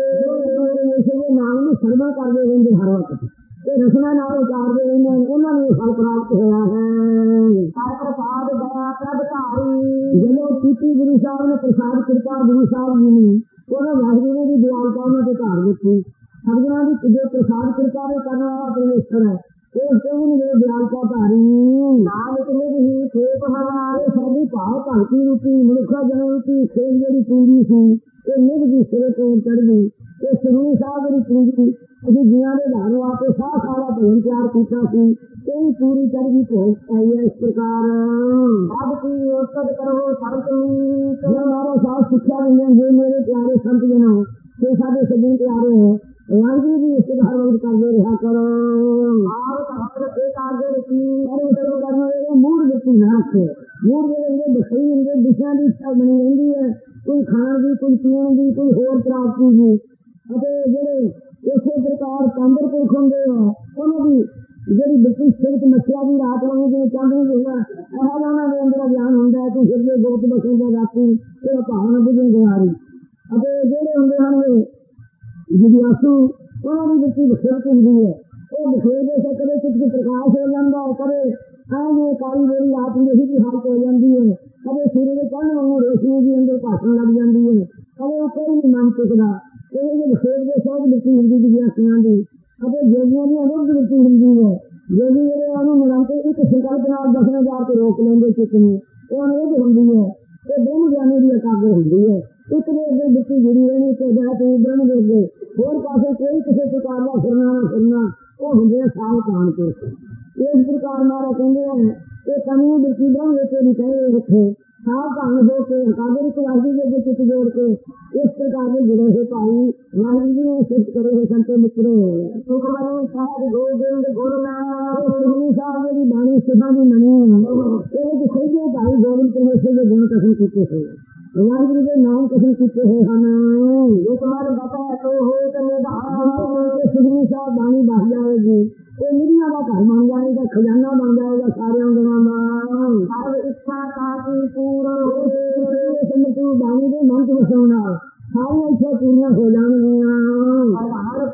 नाम में शर्मा कर दे रहेंगे हर वक्त ये रचना नाम उचार दे रहेंगे उन्होंने फल प्राप्त होया है प्रसाद दया प्रभकारी जब पीती गुरु साहब ने प्रसाद कृपा गुरु साहब जी ने उन्होंने वाहिगुरु की दयालता में तो धार दी सदगुणा की जो प्रसाद कृपा में करने वाला परमेश्वर है दयालता धारी नानक निधि खेप हमारे सभी भाव भक्ति रूपी मनुखा जन रूपी खेल जी पूंजी सी ये निध की सिरे को चढ़ गई ये सदगुरु साहब की पूंजी अभी जिया के घर वास्ते साह सारा भजन तैयार किया सी कई पूरी चढ़ गई भोग आई है इस प्रकार अब की औसत करो संत हमारा साथ शिक्षा देंगे जो मेरे प्यारे संत जन ये सारे सभी प्यारे हैं वाहिगुरु जी इसके हर वक्त करते रहा करो मूड व्यक्ति ना रखे मूड जो बसई होंगे दिशा की इच्छा बनी रही है कोई खाण की कोई पीण की कोई होर प्राप्ति की जेडे इसे प्रकार चंद्र पुरख होंगे उन्होंने जी बिल्कुल सिर्फ मछिया की रात वांगू जो चंद्र होगा यह जाना के अंदर ज्ञान होंगे तो फिर जो गोत बसेगा राती फिर भावना बुझे गुआरी जेडे होंगे हैं जिज्ञासु उन्होंने बच्ची बखेरत होंगी है वो बखेरने से कदे कुछ प्रकाश हो जाता है कदे आगे काली बोली रात में ही हालत हो जाती है कदे सूर्य के चढ़ने वांगू रोशनी की अंदर भाषण लग जाती है कदे वो कोई नहीं मान चुकता ये जो बखेर के सब बच्ची होंगी जिज्ञासियों की कदे जोगियों की अनोख बच्ची होंगी है जोगी जो निरंतर एक संकल्प नाल दस हजार को रोक लेंगे चित्त में वो अनोख होंगी है तो ब्रह्म ज्ञानी की एकाग्र होंगी है एक ने अगर बच्ची जुड़ी रहनी तो जाए तो ब्रह्म दे दे और पास कोई किसी प्रकार का फिरना ना फिरना वो होंगे साल कान को इस प्रकार मारा कहते हैं ये कमी बच्ची ब्रह्म लेके निकले रखे साल कान हो के एकाग्र राशि के चित्त जोड़ के इस प्रकार के जुड़े हुए भाई वाहिगुरु ने सिद्ध करे हुए संत मित्रों सुखमणि साहब गोविंद गुरुनाथ साहब की बाणी सुधा की मणि है सही भाई गोविंद परमेश्वर के गुण कथन किए हुए वाहिगुरु के नाम कथन किए हुए हमें ये तुम्हारे बता तो हो तो सुखमणि साहब बाणी बह जाएगी ये निधिया का घर बन जाएगा खजाना बन जाएगा सारे सर्व इच्छा काफी पूर्ण हो बाणी के मंत्र बसाना सारी इच्छा पूर्ण हो जाने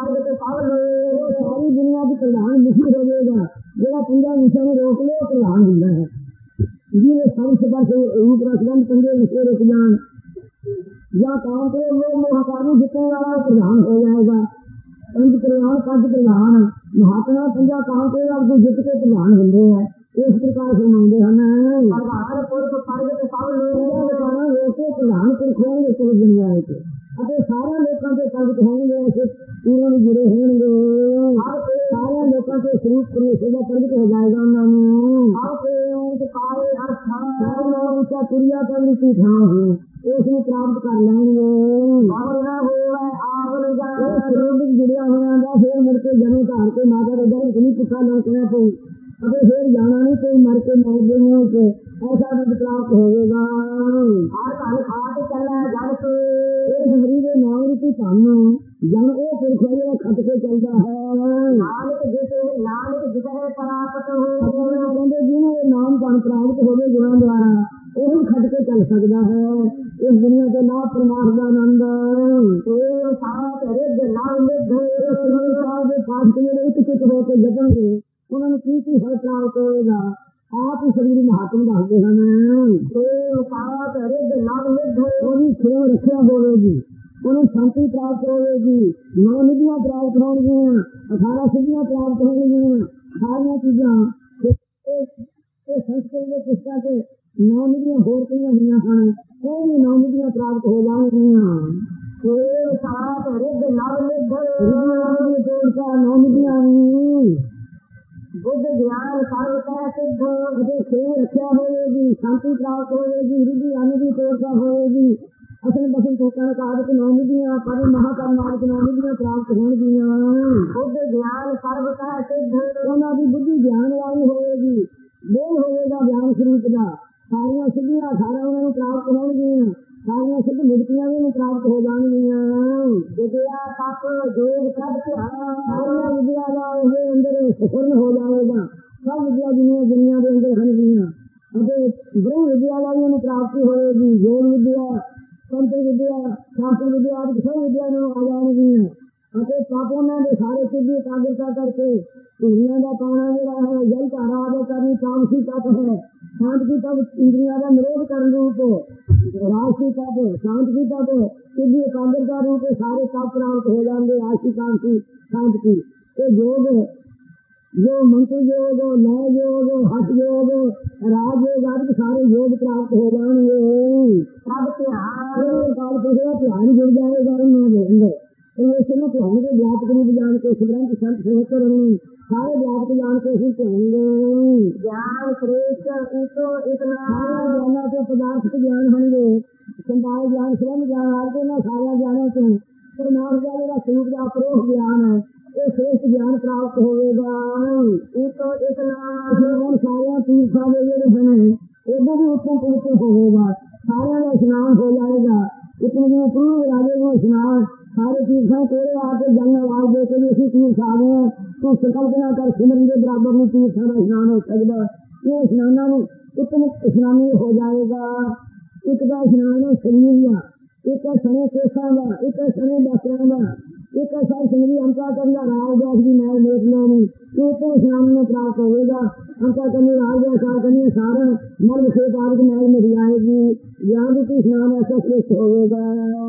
सारी दुनिया की प्रधान मुखी हो जाएगा जरा पंजा विषय में रोक ले प्रधान होता है ये सब पास रूप रखन पंजे विषय रुक जान या काम करे लोग महाकामी जितने वाला प्रधान हो जाएगा पंच प्रधान पंच प्रधान महात्मा पंजा काम करे आपको जित के प्रधान होंगे है इस प्रकार से मांगे हमें प्रधान पुरुष पर्व के सब लोग प्रधान पुरुष होंगे पूरी दुनिया के अब सारे लोगों के पर्वत होंगे ऐसे पूरे जुड़े होंगे सारे लोगों के स्वरूप परमेश्वर का पर्वत हो जाएगा उन्होंने ऊंचा तुरिया प्रवृत्ति था उसमें प्राप्त कर लेंगे। जुड़िया होगा फिर मुड़ के जन्म धार के माता का दर्द नहीं पुछा लौटना पो अबे फिर जाना नहीं कोई मर के मर गए से ऐसा भी प्राप्त होगा। हरी के नाम रूपी धन जन वो पुरखा खट के चलता है नानक जिसे नानक जिसे प्राप्त हो जिन्हें नाम धन प्राप्त हो गए गुणों द्वारा वो खट के चल सकता है इस दुनिया के लाभ परमार्थ का आनंद पाठ के लिए चित होकर जपेंगे उन्होंने की की फल प्राप्त होगा। आप ही शरीर महात्मा दसते हैं खेल रक्षा होगी उन्हें शांति प्राप्त होगी नौ निधियां प्राप्त होंगी अठारह सिद्धियां प्राप्त होंगी सारिया चीजा संस्कृत के पुस्तक से नौ निधियां होर कई हुई हैं कोई भी नौ निधियां प्राप्त हो जाएंगियां नौ निधियां बुद्ध ज्ञान सर्व सिद्ध खेल रक्षा होगी शांति प्राप्त होगी हृदय अनुभवी तोड़ता होगी असल बसन ठोकर कागज नौ निधियां पर महाकर्मार्थ नौ निधियां प्राप्त होंगियां बुद्ध ज्ञान सर्व सिद्ध उन्होंने भी बुद्धि ज्ञान वाली होगी बोल होगा ज्ञान स्वरूप का सारिया सिद्धियां सारा उन्होंने प्राप्त होंगियां सारिया सिद्ध मुक्तियां भी प्राप्त हो जाएंगियां विद्या तप योग सब विद्या का अंदर सफल हो जाएगा सब विद्या दुनिया दुनिया के अंदर हनगियां ब्रह्म विद्या वाली प्राप्ति होगी योग विद्या तंत्र विद्या शास्त्र विद्या आदि सब विद्या में आ जाएंगियां ਅਤੇ ਪਾਪੋਂ ਦੇ ਸਾਰੇ ਸਿੱਧੀ ਕਾਗਰਤਾ ਕਰਕੇ ਧੂੜੀਆਂ ਦਾ ਪਾਣਾ ਜਿਹੜਾ ਹੈ ਜਲ ਧਾਰਾ ਆਦਿ ਕਰਨੀ ਤਾਮਸੀ ਤਪ ਹੈ शांत की तब इंद्रिया का निरोध करने रूप राशि तप शांत की तप सिद्धि एकाग्रता रूप सारे तप प्राप्त हो जाएंगे आशी कांक्षी शांत की तो योग जो मंत्र योग लय योग हठ योग राज योग आदि सारे योग प्राप्त हो जाएंगे तब काल पुरुष ध्यान जुड़ जाएगा उनमें ध्यान के व्यापक रूप जान के सुग्रंथ संत होकर सारे व्यापक जान के ही कहेंगे ज्ञान श्रेष्ठ इतना ज्ञान के पदार्थ के ज्ञान होंगे संताय ज्ञान स्वयं ज्ञान आते ना सारा ज्ञान से परमार्थ का स्वरूप का अप्रोह ज्ञान है ये श्रेष्ठ ज्ञान प्राप्त होगा। तो इतना सारे तीर्था बने उधर भी उत्तम पवित्र होगा सारे का स्नान हो जाएगा इतने पूर्व राजे को स्नान सारे तीर्थ तेरे आके जंग आवाज देते इसी तीर्थ आ गए तो संकल्पना कर सिमरन के बराबर में तीर्थ का स्नान हो सकता ये स्नाना उत्तम स्नानी हो जाएगा। एक का स्नान है शरीर एक सने केसा का एक सने वस्त्रों का एक सारे शरीर अंका करना राजदास की मैल देख लेनी तो उत्तम स्नान में प्राप्त होगा। अंका करनी राजदास का करनी सारा मर्द से कार्य मैल में जाएगी ज्ञान की स्नान ऐसा श्रेष्ठ होगा।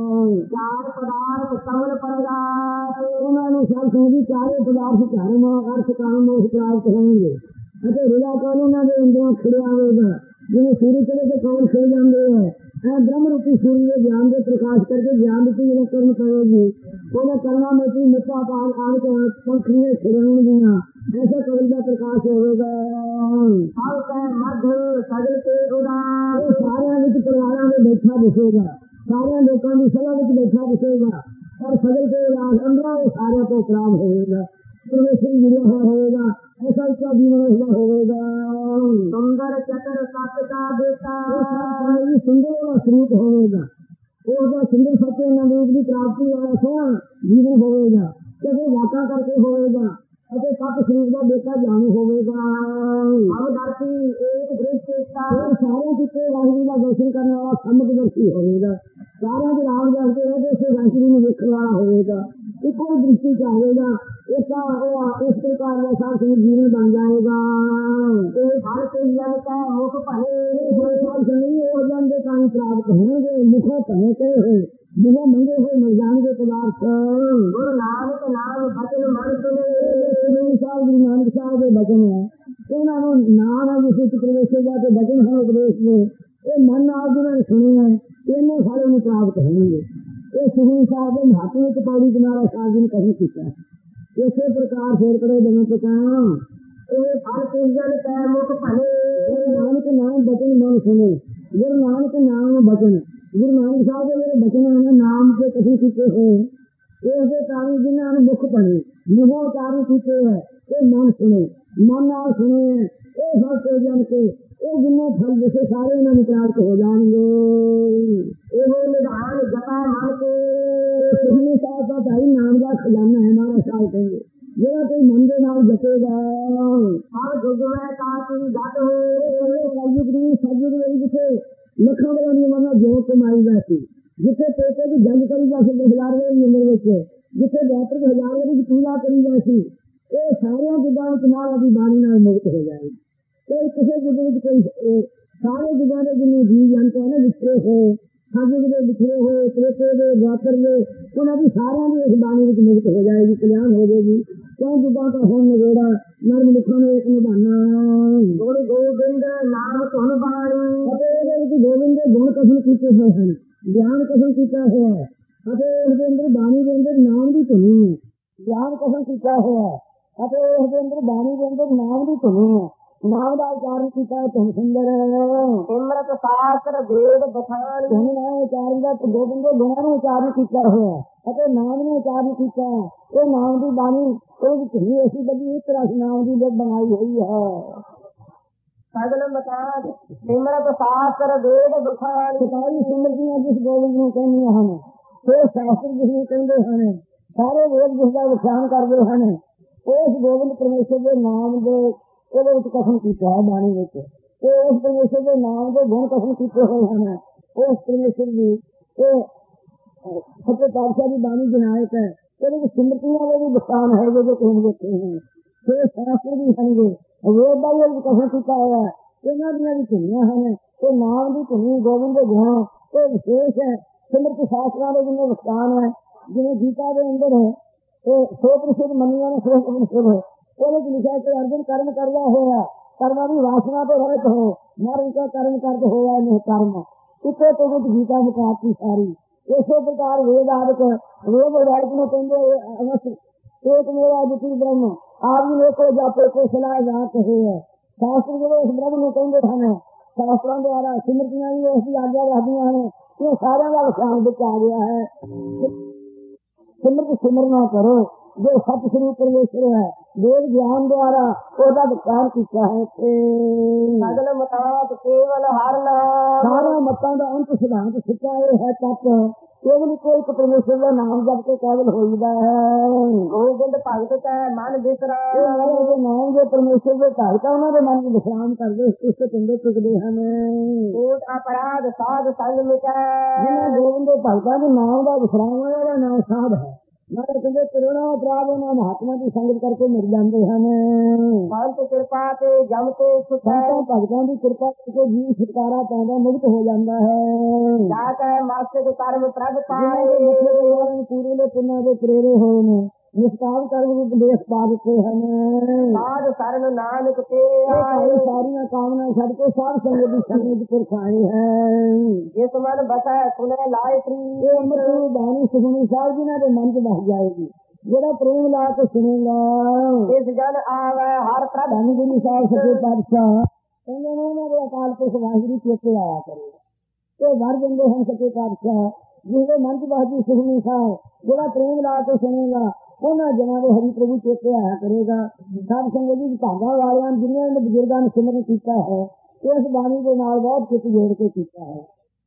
चार पदार्थ कमल पड़ेगा उन्होंने सब समझी चारों पदार्थ धर्म अर्थ काम मोक्ष प्राप्त होंगे अतः हृदय कौलों के इंद्रियों खिले आवेगा जिन्हें सूर्य चले तो कौन खिल जाते हैं ब्रह्म रूपी सूर्य ज्ञान के प्रकाश करके ज्ञान रूपी कर्म करेगी बोले करना मोती मिट्टा पाल आग के पंखड़ियां छिड़ेंगियां ऐसा कवल का प्रकाश होगा। मध्य सगल के उदार सारे विच परिवार में बैठा बसेगा सारे लोगों की सभा में बैठा बसेगा और सगल के उदार अंदर सारे को प्राप्त होगा जुड़ा होगा ऐसा क्या जीवन होगा। सुंदर चक्र सत्य का बेटा सुंदर स्वरूप होगा वो सुंदर सत्य नवरूप की प्राप्ति वाला सोना जीवन होगा कैसे वाचा करके होगा ऐसे सत्य स्वरूप का बेटा जानू होगा। अवदर्शी एक दृष्टि सारे चित्ते राशि का दर्शन करने वाला सम्मुखदर्शी होगा सारे के राम दर्शे है तो राशि में देखने वाला होगा एक दृष्टि चाहेगा एक इस प्रकार का साथ जीवन बन जाएगा। मुख जन के काम प्राप्त होंगे मुख पहने के है बिना मंगे हुए निर्जान के पदार्थ गुरु नानक नाम बचन मन सुने साल गुरु नानक साहब के बचन है उन्होंने नाम विशिष्ट प्रवेश जाते बचन है उपदेश में ये मन आप जिन्होंने सुने हैं इन्हें सारे में प्राप्त होंगे। ये सुखी साहब ने महात्मा के पौड़ी किनारा सात दिन कहीं सीखा है इसी प्रकार शेर करे जमे पकाम मुख पहले नानक नाम बचन मन सुने गुरु नानक नाम बचन गुरु नानक साहब के मेरे बचन हैं नाम से कभी सीखे है ऐसे कारण जिन्होंने मुख पढ़े मुहों कारण सीखे है ये मन सुने मन नाल सुने ये फल से जन के ये जिन्ने फल जैसे सारे इन्होंने प्राप्त हो जाएंगे ये निधान जपा मन के सुखने साथ साथ आई नाम का खजाना है हमारा साल कहेंगे जेड़ा कोई मन के नाल जपेगा हर जुग में काशी घट हो कलयुग नहीं सतयुग में जिसे लखों का नियम जो कमाई जाती जिथे पेटे की जंग करी जाती हजार की उम्र में जिथे बेहतर हजार की पूजा करी जाती ये सारे जुगों तुम्हारा भी बाणी नाल मुक्त हो जाएगी कोई किसी जुग में कोई सारे जुगों के जिन्हें जी जानते हैं ना बिछड़े हो सतयुग के बिछड़े हो त्रेते के द्वापर के उन्होंने भी सारे भी इस बाणी में मुक्त हो जाएगी कल्याण हो जाएगी क्यों जुगों का होम नगेड़ा नर मनुखों ने एक निभाना गुरु गोविंद नाम सुन बाणी गोविंद गुण कथन कीते हुए हैं ज्ञान कथन कीता है ਅਤੇ ਉਹਦੇ ਅੰਦਰ ਬਾਣੀ ਦੇ ਅੰਦਰ ਨਾਮ ਦੀ ਧੁਨੀ ਹੈ ਗਿਆਨ ਕਥਨ ਕੀਤਾ ਹੋਇਆ ਅਤੇ ਉਹਦੇ ਅੰਦਰ ਬਾਣੀ ਦੇ ਅੰਦਰ ਨਾਮ ਦੀ ਧੁਨੀ ਹੈ ਨਾਮ ਦਾ ਉਚਾਰਨ ਕੀਤਾ ਧੁਨ ਸੁੰਦਰ ਸਿਮਰਤ ਸਾਸਤਰ ਵੇਦ ਬਖਾਨ ਧੁਨ ਨਾਲ ਉਚਾਰਨ ਦਾ ਗੋਬਿੰਦ ਦੇ ਗੁਣਾਂ ਨੂੰ ਉਚਾਰਨ ਕੀਤਾ ਹੋਇਆ ਅਤੇ ਨਾਮ ਨੂੰ ਉਚਾਰਨ ਕੀਤਾ ਇਹ ਨਾਮ ਦੀ ਬਾਣੀ ਉਹਦੀ ਧੁਨੀ ਐਸੀ ਬੜੀ ਇਸ ਤਰ੍ਹਾਂ ਨਾਮ ਦੀ ਲਿਖ ਬਣਾਈ ਹੋਈ ਹੈ ਸਗਲ ਮਤਾਂ ਸਿਮਰਤ ਸਾਸਤਰ ਵੇਦ ਬਖਾਨ ਸਾਰੀ ਸਿਮਰਤੀਆਂ ਜਿਸ ਗੋਬਿੰਦ ਨੂੰ ਕਹਿੰਦੀਆਂ ਹਨ ਇਹ ਸ਼ਾਸਤਰ ਜਿਸਨੂੰ ਕਹਿੰਦੇ ਹਨ ਸਾਰੇ ਵੇਦ ਜਿਸਦਾ ਵਿਖਿਆਨ ਕਰਦੇ ਹਨ ਉਸ ਗੋਬਿੰਦ ਪਰਮੇਸ਼ਰ ਦੇ ਨਾਮ ਦੇ ਉਹਦੇ ਵਿੱਚ ਕਥਨ ਕੀਤਾ ਹੈ ਬਾਣੀ ਵਿੱਚ ਤੇ ਉਸ ਪਰਮੇਸ਼ਰ ਦੇ ਨਾਮ ਦੇ ਗੁਣ ਕਥਨ ਕੀਤੇ ਹੋਏ ਹਨ ਉਸ ਪਰਮੇਸ਼ਰ ਦੀ ਇਹ ਸੱਚੇ ਪਾਤਸ਼ਾਹ ਦੀ ਬਾਣੀ ਵਿਨਾਇਕ ਹੈ ਇਹਦੇ ਵਿੱਚ ਸਿਮਰਤੀਆਂ ਦੇ ਵੀ ਵਿਖਿਆਨ ਹੈ ਜੋ ਕਹਿੰਦੇ ਦੇਖੇ ਹਨ ਤੇ ਸ਼ਾਸਤਰ ਵੀ ਹਨਗੇ ਵੇਦ ਦਾ ਵੀ ਕਥਨ ਕੀਤਾ ਹੋਇਆ ਇਹਨਾਂ ਦੀਆਂ ਵੀ ਧੁਨੀਆਂ ਹਨ ਤੇ ਨਾਮ ਦੀ ਧੁਨੀ ਗੋਬਿੰਦ ਦੇ ਗੁਣ ਇਹ ਵਿਸ਼ੇਸ਼ ਹੈ ਸਿਮਰਤ ਸ਼ਾਸਤਰਾਂ ਦੇ ਜਿੰਨੇ ਵਿਖਿਆਨ ਹੈ ਜਿਵੇਂ ਗੀਤਾ ਦੇ ਅੰਦਰ ਹੈ ਇਹ ਸੋ ਪ੍ਰਸਿੱਧ ਮੰਨੀਆਂ ਨੇ ਸ੍ਰੇਸ਼ਟ ਪ੍ਰਸਿੱਧ ਹੈ ਉਹਦੇ ਵਿੱਚ ਲਿਖਿਆ ਕਿ ਅਰਜਨ ਕਰਮ ਕਰਦਾ ਹੋਇਆ ਕਰਮਾਂ ਦੀ ਵਾਸਨਾ ਤੋਂ ਰਹਿਤ ਹੋ ਮਰਨ ਦਾ ਕਰਮ ਕਰਦ ਹੋਇਆ ਨਹੀਂ ਕਰਮ ਉੱਤੇ ਤੋਂ ਵਿੱਚ ਗੀਤਾ ਮੁਕਾਤੀ ਸਾਰੀ ਇਸੇ ਪ੍ਰਕਾਰ ਵੇਦ ਆਦਿਕ ਵੇਦ ਵਾਇਕ ਨੂੰ ਕਹਿੰਦੇ ਅਵਸ ਇੱਕ ਮੇਰਾ ਜਿਤੀ ਬ੍ਰਹਮ ਆਦਿ ਨੇ ਕੋ ਜਾਪੇ ਕੋ ਸਲਾਹ ਜਾਤ ਹੈ ਸ਼ਾਸਤਰ ਜਿਹੜੇ ਇਸ ਬ੍ਰਹਮ ਨੂੰ ਕਹਿੰਦੇ ਹਨ ਸ਼ਾਸਤਰਾਂ ਦੁਆਰਾ ਸਿਮਰਤੀਆਂ ਵੀ ਉਸ ਦੀ ਆਗਿਆ ਰੱਖਦੀਆਂ ਹਨ ਇਹ ਸਾਰਿਆਂ ਦਾ ਵਿਖਿਆਨ ਵਿੱਚ ਆ ਗਿਆ ਹੈ ਸਿਮਰਤ ਸਿਮਰਨਾ ਕਰੋ ਜੋ ਸਤ ਸ੍ਰੀ ਪਰਮੇਸ਼ਰ ਹੈ ਵੇਦ ਗਿਆਨ ਦੁਆਰਾ ਉਹਦਾ ਵਿਖਿਆਨ ਕੀਤਾ ਹੈ ਤੇ ਸਗਲ ਮਤਾਂ ਕੇਵਲ ਹਰ ਨਾਮ ਸਾਰੇ ਮਤਾਂ ਦਾ ਅੰਤ ਸਿਧਾਂਤ ਸੱਚਾ ਇਹ ਹੈ ਤੱਕ ਕੇਵਲ ਕੋਈ ਇੱਕ ਪਰਮੇਸ਼ਰ ਦਾ ਨਾਮ ਜਪ ਕੇ ਕੇਵਲ ਹੋਈਦਾ ਹੈ ਗੋਬਿੰਦ ਭਗਤ ਕੈ ਮਨ ਵਿਸਰਾਮ ਇਹ ਨਾਮ ਦੇ ਪਰਮੇਸ਼ਰ ਦੇ ਭਗਤਾਂ ਉਹਨਾਂ ਦੇ ਮਨ ਨੂੰ ਵਿਸਰਾਮ ਕਰਦੇ ਉਸ ਤੋਂ ਪਿੰਡੇ ਚੁੱਕਦੇ ਹਨ ਕੋਟ ਅਪਰਾਧ ਸਾਧ ਸੰਗ ਮਿਟੈ ਜਿਹਨਾਂ ਗੋਬਿੰਦ ਦੇ ਭਗਤਾਂ ਦੇ ਨਾਮ ਦਾ ਵਿਸਰਾਮ ਹੋਇਆ ਦਾ ਨਾਮ ਸਾਧ ਹੈ ਨਾਲੇ ਕਹਿੰਦੇ ਕਰੋਨਾ ਅਪਰਾਧ ਉਹਨਾਂ ਮਹਾਤਮਾ ਦੀ ਸੰਗਤ ਕਰਕੇ ਮਿਲ ਜਾਂਦੇ ਹਨ ਸੰਤ ਕਿਰਪਾ ਤੇ ਜਮ ਤੇ ਸੰਤਾਂ ਭਗਤਾਂ ਦੀ ਕਿਰਪਾ ਕਰਕੇ ਜੀਵ ਛੁਟਕਾਰਾ ਪਾਉਂਦਾ ਮੁਕਤ ਹੋ ਜਾਂਦਾ ਹੈ ਜਾ ਕੇ ਮਾਸਟਰ ਕਰਮ ਪ੍ਰਭ ਪਾਏ ਪੂਰੇ ਦੇ ਪੁੰਨਾਂ ਦੇ ਪ੍ਰੇਰੇ ਹੋਏ ਨੇ ਨਿਸ਼ਕਾਮ ਕਰਨ ਵੀ ਉਪਦੇਸ਼ ਪਾ ਦਿੱਤੇ ਹਨ ਸਾਧ ਸਰਨ ਨਾਨਕ ਤੇ ਆਏ ਸਾਰੀਆਂ ਕਾਮਨਾ ਛੱਡ ਕੇ ਸਾਧ ਸੰਗਤ ਦੀ ਸੰਗਤ ਪੁਰਖ ਆਏ ਹੈ ਜਿਸ ਮਨ ਬਸੈ ਸੁਨੇ ਲਾਇ ਪ੍ਰੀ ਇਹ ਅੰਮ੍ਰਿਤ ਬਾਣੀ ਸੁਖਮਨੀ ਸਾਹਿਬ ਜੀ ਦੇ ਮਨ ਚ ਬਸ ਜਾਏਗੀ ਜਿਹੜਾ ਪ੍ਰੇਮ ਲਾ ਕੇ ਸੁਣੇਗਾ ਇਸ ਜਨ ਆਵੇ ਹਰ ਪ੍ਰਭ ਧੰਨ ਗੁਰੂ ਸਾਹਿਬ ਸੱਚੇ ਪਾਤਸ਼ਾਹ ਕਹਿੰਦੇ ਨੇ ਉਹਨਾਂ ਦੇ ਅਕਾਲ ਪੁਰਖ ਵਾਹਿਗੁਰੂ ਚੇਤੇ ਆਇਆ ਕਰੇਗਾ ਇਹ ਵਰ ਦਿੰਦੇ ਹਨ ਸੱਚੇ ਪਾਤਸ਼ਾਹ ਜਿਹਦੇ ਮਨ ਚ ਬਸਦੀ ਸੁਖਮਨੀ ਸਾਹਿਬ ਜਿਹੜਾ ਪ੍ਰੇਮ ਲਾ ਕੇ ਸੁਣੇਗਾ ਉਹਨਾਂ ਜਨਾਂ ਦੇ ਹਰੀ ਪ੍ਰਭੂ ਚੇਤੇ ਆਇਆ ਕਰੇਗਾ ਸਾਧ ਸੰਗਤ ਜੀ ਭਾਗਾਂ ਵਾਲਿਆਂ ਜਿਨ੍ਹਾਂ ਨੇ ਬਜ਼ੁਰਗਾਂ ਨੂੰ ਸਿਮਰਨ ਕੀਤਾ ਹੈ ਇਸ ਬਾਣੀ ਦੇ ਨਾਲ ਬਹੁਤ ਕੁਝ ਜੋੜ ਕੇ ਕੀਤਾ ਹੈ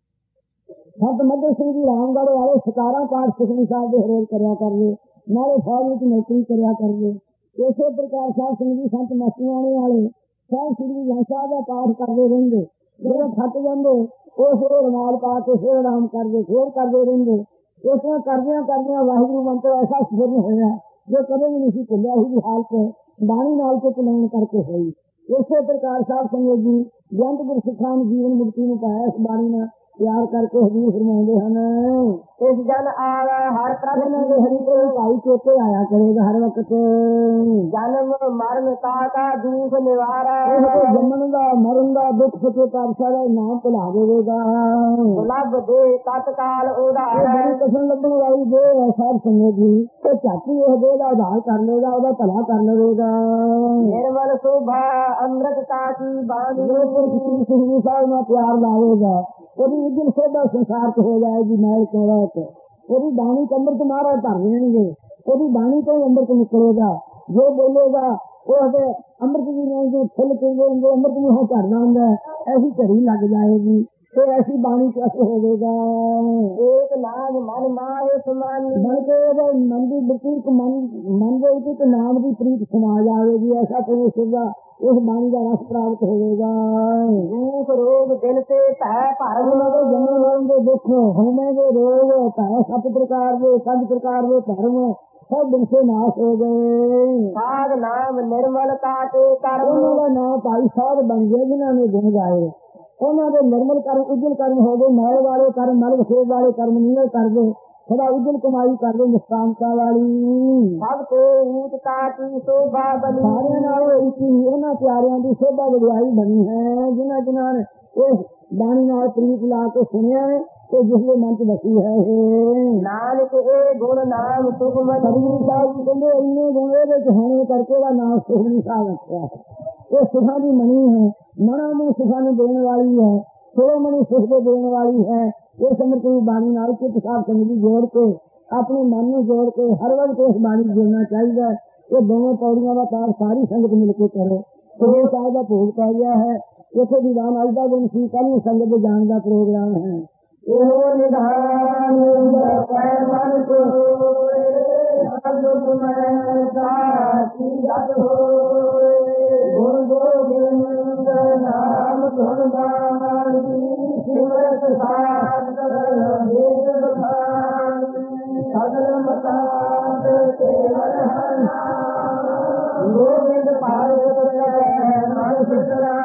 ਸੰਤ ਮੱਧਰ ਸਿੰਘ ਜੀ ਰਾਮਗੜ੍ਹ ਵਾਲੇ ਸਤਾਰਾਂ ਪਾਠ ਸੁਖਮਨੀ ਸਾਹਿਬ ਦੇ ਹਰੇਕ ਕਰਿਆ ਕਰਦੇ ਨਾਲੇ ਫੌਜ ਵਿੱਚ ਨੌਕਰੀ ਕਰਿਆ ਕਰਦੇ ਇਸੇ ਪ੍ਰਕਾਰ ਸਾਧ ਸੰਗਤ ਜੀ ਸੰਤ ਮਸਤੂਆਣੇ ਵਾਲੇ ਸਾਹਿਬ ਸ੍ਰੀ ਗੁਰੂ ਸਾਹਿਬ ਦਾ ਪਾਠ ਕਰਦੇ ਰਹਿੰਦੇ ਜਦੋਂ ਥੱਕ ਜਾਂਦੇ ਉਹ ਫਿਰ ਰੁਮਾਲ ਪਾ ਕੇ ਫਿਰ ਆਰਾਮ ਕਰਦੇ ਫਿਰ ਕਰਦੇ ਰਹਿੰਦੇ ਇਸ ਤਰ੍ਹਾਂ ਕਰਦਿਆਂ ਕਰਦਿਆਂ ਵਾਹਿਗੁਰੂ ਮੰਤਰ ਐਸਾ ਸਫਲ ਹੋਇਆ ਜੋ ਕਦੇ ਵੀ ਨਹੀਂ ਭੁੱਲਿਆ ਉਹਦੀ ਹਾਲਤ ਬਾਣੀ ਨਾਲ ਤੇ ਚਲਾਉਣ ਕਰਕੇ ਹੋਈ ਇਸੇ ਪ੍ਰਕਾਰ ਸਾਧ ਸੰਗਤ ਜੀ ਜੰਤ ਗੁਰਸਿੱਖਾਂ ਨੂੰ ਜੀਵਨ ਮੁਕਤੀ ਨੂੰ ਪਾਇਆ ਇਸ ਬਾਣੀ ਨਾਲ ਪਿਆਰ ਕਰਕੇ ਹਜ਼ੂਰ ਫਰਮਾਉਂਦੇ ਹਨ ਇਸ ਜਨ ਆਵੇ ਹਰ ਪ੍ਰਭ ਦੇ ਹਰੀ ਪ੍ਰਭੂ ਭਾਈ ਚੇਤੇ ਆਇਆ ਕਰੇਗਾ ਹਰ ਵਕਤ ਜਨਮ ਮਰਨ ਕਾਟਾ ਦੁੱਖ ਨਿਵਾਰੈ ਜੰਮਣ ਦਾ ਮਰਨ ਦਾ ਦੁੱਖ ਸੱਚੇ ਪਾਤਸ਼ਾਹ ਦਾ ਨਾਮ ਭੁਲਾ ਦੇਵੇਗਾ ਲੱਭ ਦੇ ਤਤਕਾਲ ਉਧਾਰ ਬੜੀ ਕਸਮ ਲੱਭਣ ਵਾਲੀ ਦੇ ਸਾਧ ਸੰਗਤ ਜੀ ਤੇ ਝਾਤੀ ਉਹ ਦੇ ਦਾ ਉਧਾਰ ਕਰ ਲੇਗਾ ਉਹਦਾ ਭਲਾ ਕਰ ਲਵੇਗਾ ਨਿਰਮਲ ਸੁਭਾ ਅੰਮ੍ਰਿਤ ਕਾਟੀ ਬਾਣੀ ਸਾਹਿਬ ਨਾਲ ਪਿਆਰ ਲਾਵੇਗਾ ਉਹਦੀ ਉਜਲ ਸੋਭਾ ਸੰਸਾਰ ਚ ਹੋ ਜਾਏਗੀ। ਮੈਲ ਕਿਉਂ ਰਹਿ ਕੇ ਉਹਦੀ ਬਾਣੀ ਚ ਅੰਮ੍ਰਿਤ ਮਹਾਰਾਜ ਧਰ ਦੇਣਗੇ। ਉਹਦੀ ਬਾਣੀ ਤੋਂ ਹੀ ਅੰਮ੍ਰਿਤ ਨਿਕਲੇਗਾ। ਜੋ ਬੋਲੇਗਾ ਉਹ ਤੇ ਅੰਮ੍ਰਿਤ ਜੀ ਨੇ ਜੋ ਫੁੱਲ ਪੀਂਦੇ ਹੁੰਦੇ ਅੰਮ੍ਰਿਤ ਨੂੰ ਹੋ ਝੜਨਾ ਹੁੰਦਾ, ਐਸੀ ਝੜੀ ਲੱਗ ਜਾਏਗੀ ਤੇ ਐਸੀ ਬਾਣੀ ਚ ਅਸਰ ਹੋਵੇਗਾ। ਏਕ ਨਾਮ ਮਨ ਮਾਹੇ ਸਮਾਨੀ, ਮਨ ਕੇ ਮਨ ਦੀ ਬਤੀਕ ਮਨ ਮਨ ਦੇ ਵਿੱਚ ਇੱਕ ਨਾਮ ਦੀ ਪ੍ਰੀਤ ਸਮਾ ਜਾਵੇਗੀ। ਐਸਾ ਪਰਮੇਸ਼ਰ ਦਾ ਉਸ ਬਾਣੀ ਦਾ ਰਸ ਪ੍ਰਾਪਤ ਹੋਵੇਗਾ। ਦੁਖ ਰੋਗ ਦਿਲ ਤੇ ਭੈ ਭਰਮ, ਉਹਨਾਂ ਦੇ ਜਨਮ ਮਰਨ ਦੇ ਦੁੱਖ, ਹੋਮੇ ਦੇ ਰੋਗ, ਭੈ ਸੱਤ ਪ੍ਰਕਾਰ ਦੇ ਪੰਜ ਪ੍ਰਕਾਰ ਦੇ ਧਰਮ ਸਭ ਬਿਲਸੇ ਨਾਸ਼ ਹੋ ਗਏ। ਸਾਧ ਨਾਮ ਨਿਰਮਲ ਕਾਟੇ ਕਰਮ, ਉਹਨਾਂ ਦਾ ਨਾਮ ਭਾਈ ਸਾਧ ਬਣ ਗਏ ਜਿਨ੍ਹਾਂ ਨੇ ਗੁਣ ਗਾਏ। ਉਹਨਾਂ ਦੇ ਨਿਰਮਲ ਕਰਮ ਉਜਲ ਕਰਮ ਹੋ ਗਏ। ਮੈਲ ਵਾਲੇ ਕਰਮ, ਮਲ ਵਿਖੇਦ ਵਾਲੇ ਕਰਮ ਨੀਵੇਂ ਕਰਦੇ, ਸਦਾ ਉਜਲ ਕਮਾਈ ਕਰਦੇ ਨਿਸ਼ਕਾਮਤਾ ਵਾਲੀ। ਸਭ ਤੇ ਊਚ ਕਾਟੀ ਸੋਭਾ ਬਲੀ, ਸਾਰਿਆਂ ਨਾਲੋਂ ਉੱਚੀ ਉਹਨਾਂ ਪਿਆਰਿਆਂ ਦੀ ਸੋਭਾ ਵਡਿਆਈ ਬਣੀ ਹੈ ਜਿਨ੍ਹਾਂ ਜਿਨ੍ਹਾਂ ਨੇ ਇਸ ਬਾਣੀ ਨਾਲ ਪ੍ਰੀਤ ਲਾ ਕੇ ਸੁਣਿਆ ਤੇ ਜਿਸਦੇ ਮਨ ਚ ਬਸੀ ਹੈ। ਇਹ ਨਾਨਕ ਇਹ ਗੁਣ ਨਾਮ ਸੁਖਮਨੀ, ਸਤਿਗੁਰੂ ਸਾਹਿਬ ਜੀ ਕਹਿੰਦੇ ਇੰਨੇ ਗੁਣ ਇਹਦੇ ਚ ਹੋਣੇ ਕਰਕੇ ਦਾ ਨਾਮ ਸੁਖਮਨੀ ਸਾਹਿਬ ਰੱਖਿਆ ਹੈ। ਇਹ ਸੁਖਾਂ ਦੀ ਮਣੀ ਹੈ, ਮਨਾਂ ਨੂੰ ਸੁਖਾਂ ਨੂੰ ਦੇਣ ਵਾਲੀ ਹੈ, ਸ਼੍ਰੋਮਣੀ ਸੁਖ ਦੇ ਦੇਣ ਵਾਲੀ ਹੈ। ਇਹ ਸਮਰਥ ਬਾਣੀ ਨਾਲ ਚਿੱਤ ਸਾਹਿਬ ਸੰਗਤੀ ਜੋੜ ਕੇ ਆਪਣੇ ਮਨ ਨੂੰ ਜੋੜ ਕੇ ਹਰ ਵਕਤ ਇਸ ਬਾਣੀ ਜੁੜਨਾ ਚਾਹੀਦਾ। ਇਹ ਦੋਵੇਂ ਪੌੜੀਆਂ ਦਾ ਪਾਠ ਸਾਰੀ ਸੰਗਤ ਮਿਲ ਕੇ ਕਰੇ। ਗੁਰੂ ਸਾਹਿਬ ਦਾ ਭੋਗ ਪੈ ਗਿਆ ਹੈ। ਇੱਥੇ ਦੀਵਾਨ ਅੱਜ ਦਾ ਦਿਨ ਸੀ, ਕੱਲ੍ਹ ਨੂੰ ਸੰਗਤ ਦੇ ਜਾਣ ਦਾ ਪ੍ਰੋਗਰਾਮ ਹੈ। ਇਹੋ ਨਿਧਾਨ ਜਪੈ ਮਨ ਕੋਇ, ਸਤਿਗੁਰ ਮੈਂ ਸਾਚੀ ਜਤ ਹੋਇ। ਗੁਰ ਗੋਬਿੰਦ ਨਾਮ ਧੁਨ ਬਾਣੀ, ਸਿਮਰਤ ਸਾਧ ਵੇਦ ਬਖਾਣੀ। ਸਗਲ ਮਤਾਂਤ ਕੇਵਲ ਹਰਿ ਨਾਮ, ਗੋਬਿੰਦ ਭਾਗਵਤ ਕੈ ਮਨ ਸਿਤਰਾ।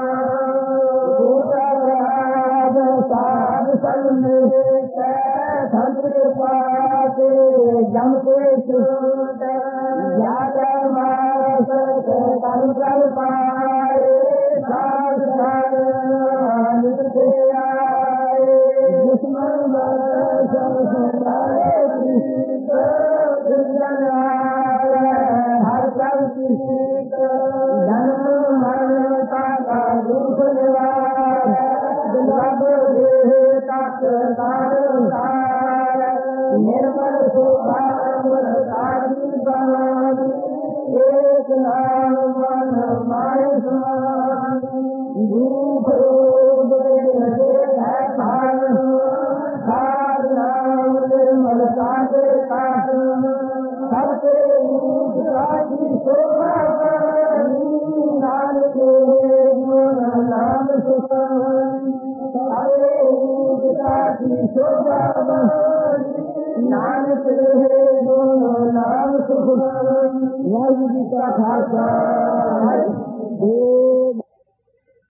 ਸਾਧ ਸੰਗ ਕੈ ਸੰਤ ਕਿਰਪਾ ਤੇ ਜਮ ਕੇ ਛੂਟ, ਜਾ ਕੈ ਮਾਸ ਤਨ ਪ੍ਰਭ ਪਾਏ। ਸਾਧ ਸੰਗ ਨਿਤ ਤੇ ਆਏ, ਦੁਸ਼ਮਨ ਮਰ ਸਭ ਸੰਸਾਰੇ ਪ੍ਰੀਤ। ਦੁਰਜਨ ਆਏ ਹਰ ਪ੍ਰਭ ਪ੍ਰੀਤ, ਜਨਮ ਮਰਨ ਕਾ ਦੁਖ ਨਿਵਾਰੈ। ਲਬ ਦੇ ਤਤ ਤਾਰ, ਨਿਰਮਲ ਸੋਭਾ ਅੰਮ੍ਰਿਤ ਕਾਢੀ ਬਾਣੀ। ਏਕ ਨਾਮ ਮਨ ਮਾਹੇ ਸਮਾਨੀ, ਦੁਖ ਰੋਗ ਦਿਲ ਤੇ ਭੈ ਭਰਮ। ਸਾਧ ਨਾਮ ਨਿਰਮਲ ਕਾਢੇ ਕਾਢ, ਸਭ ਤੇ ਊਚ ਕਾਟੀ ਸੋਭਾ ਬਣੀ। ਨਾਨਕ ਗੁਣ ਨਾਮ ਸੁਖਮਨੀ, ਨਾਨਕ ਰਹੇ ਗੁਣ ਨਾਮ ਸੁਖਮਨੀ। ਵਾਹਿਗੁਰੂ ਜੀ ਕਾ ਖਾਲਸਾ।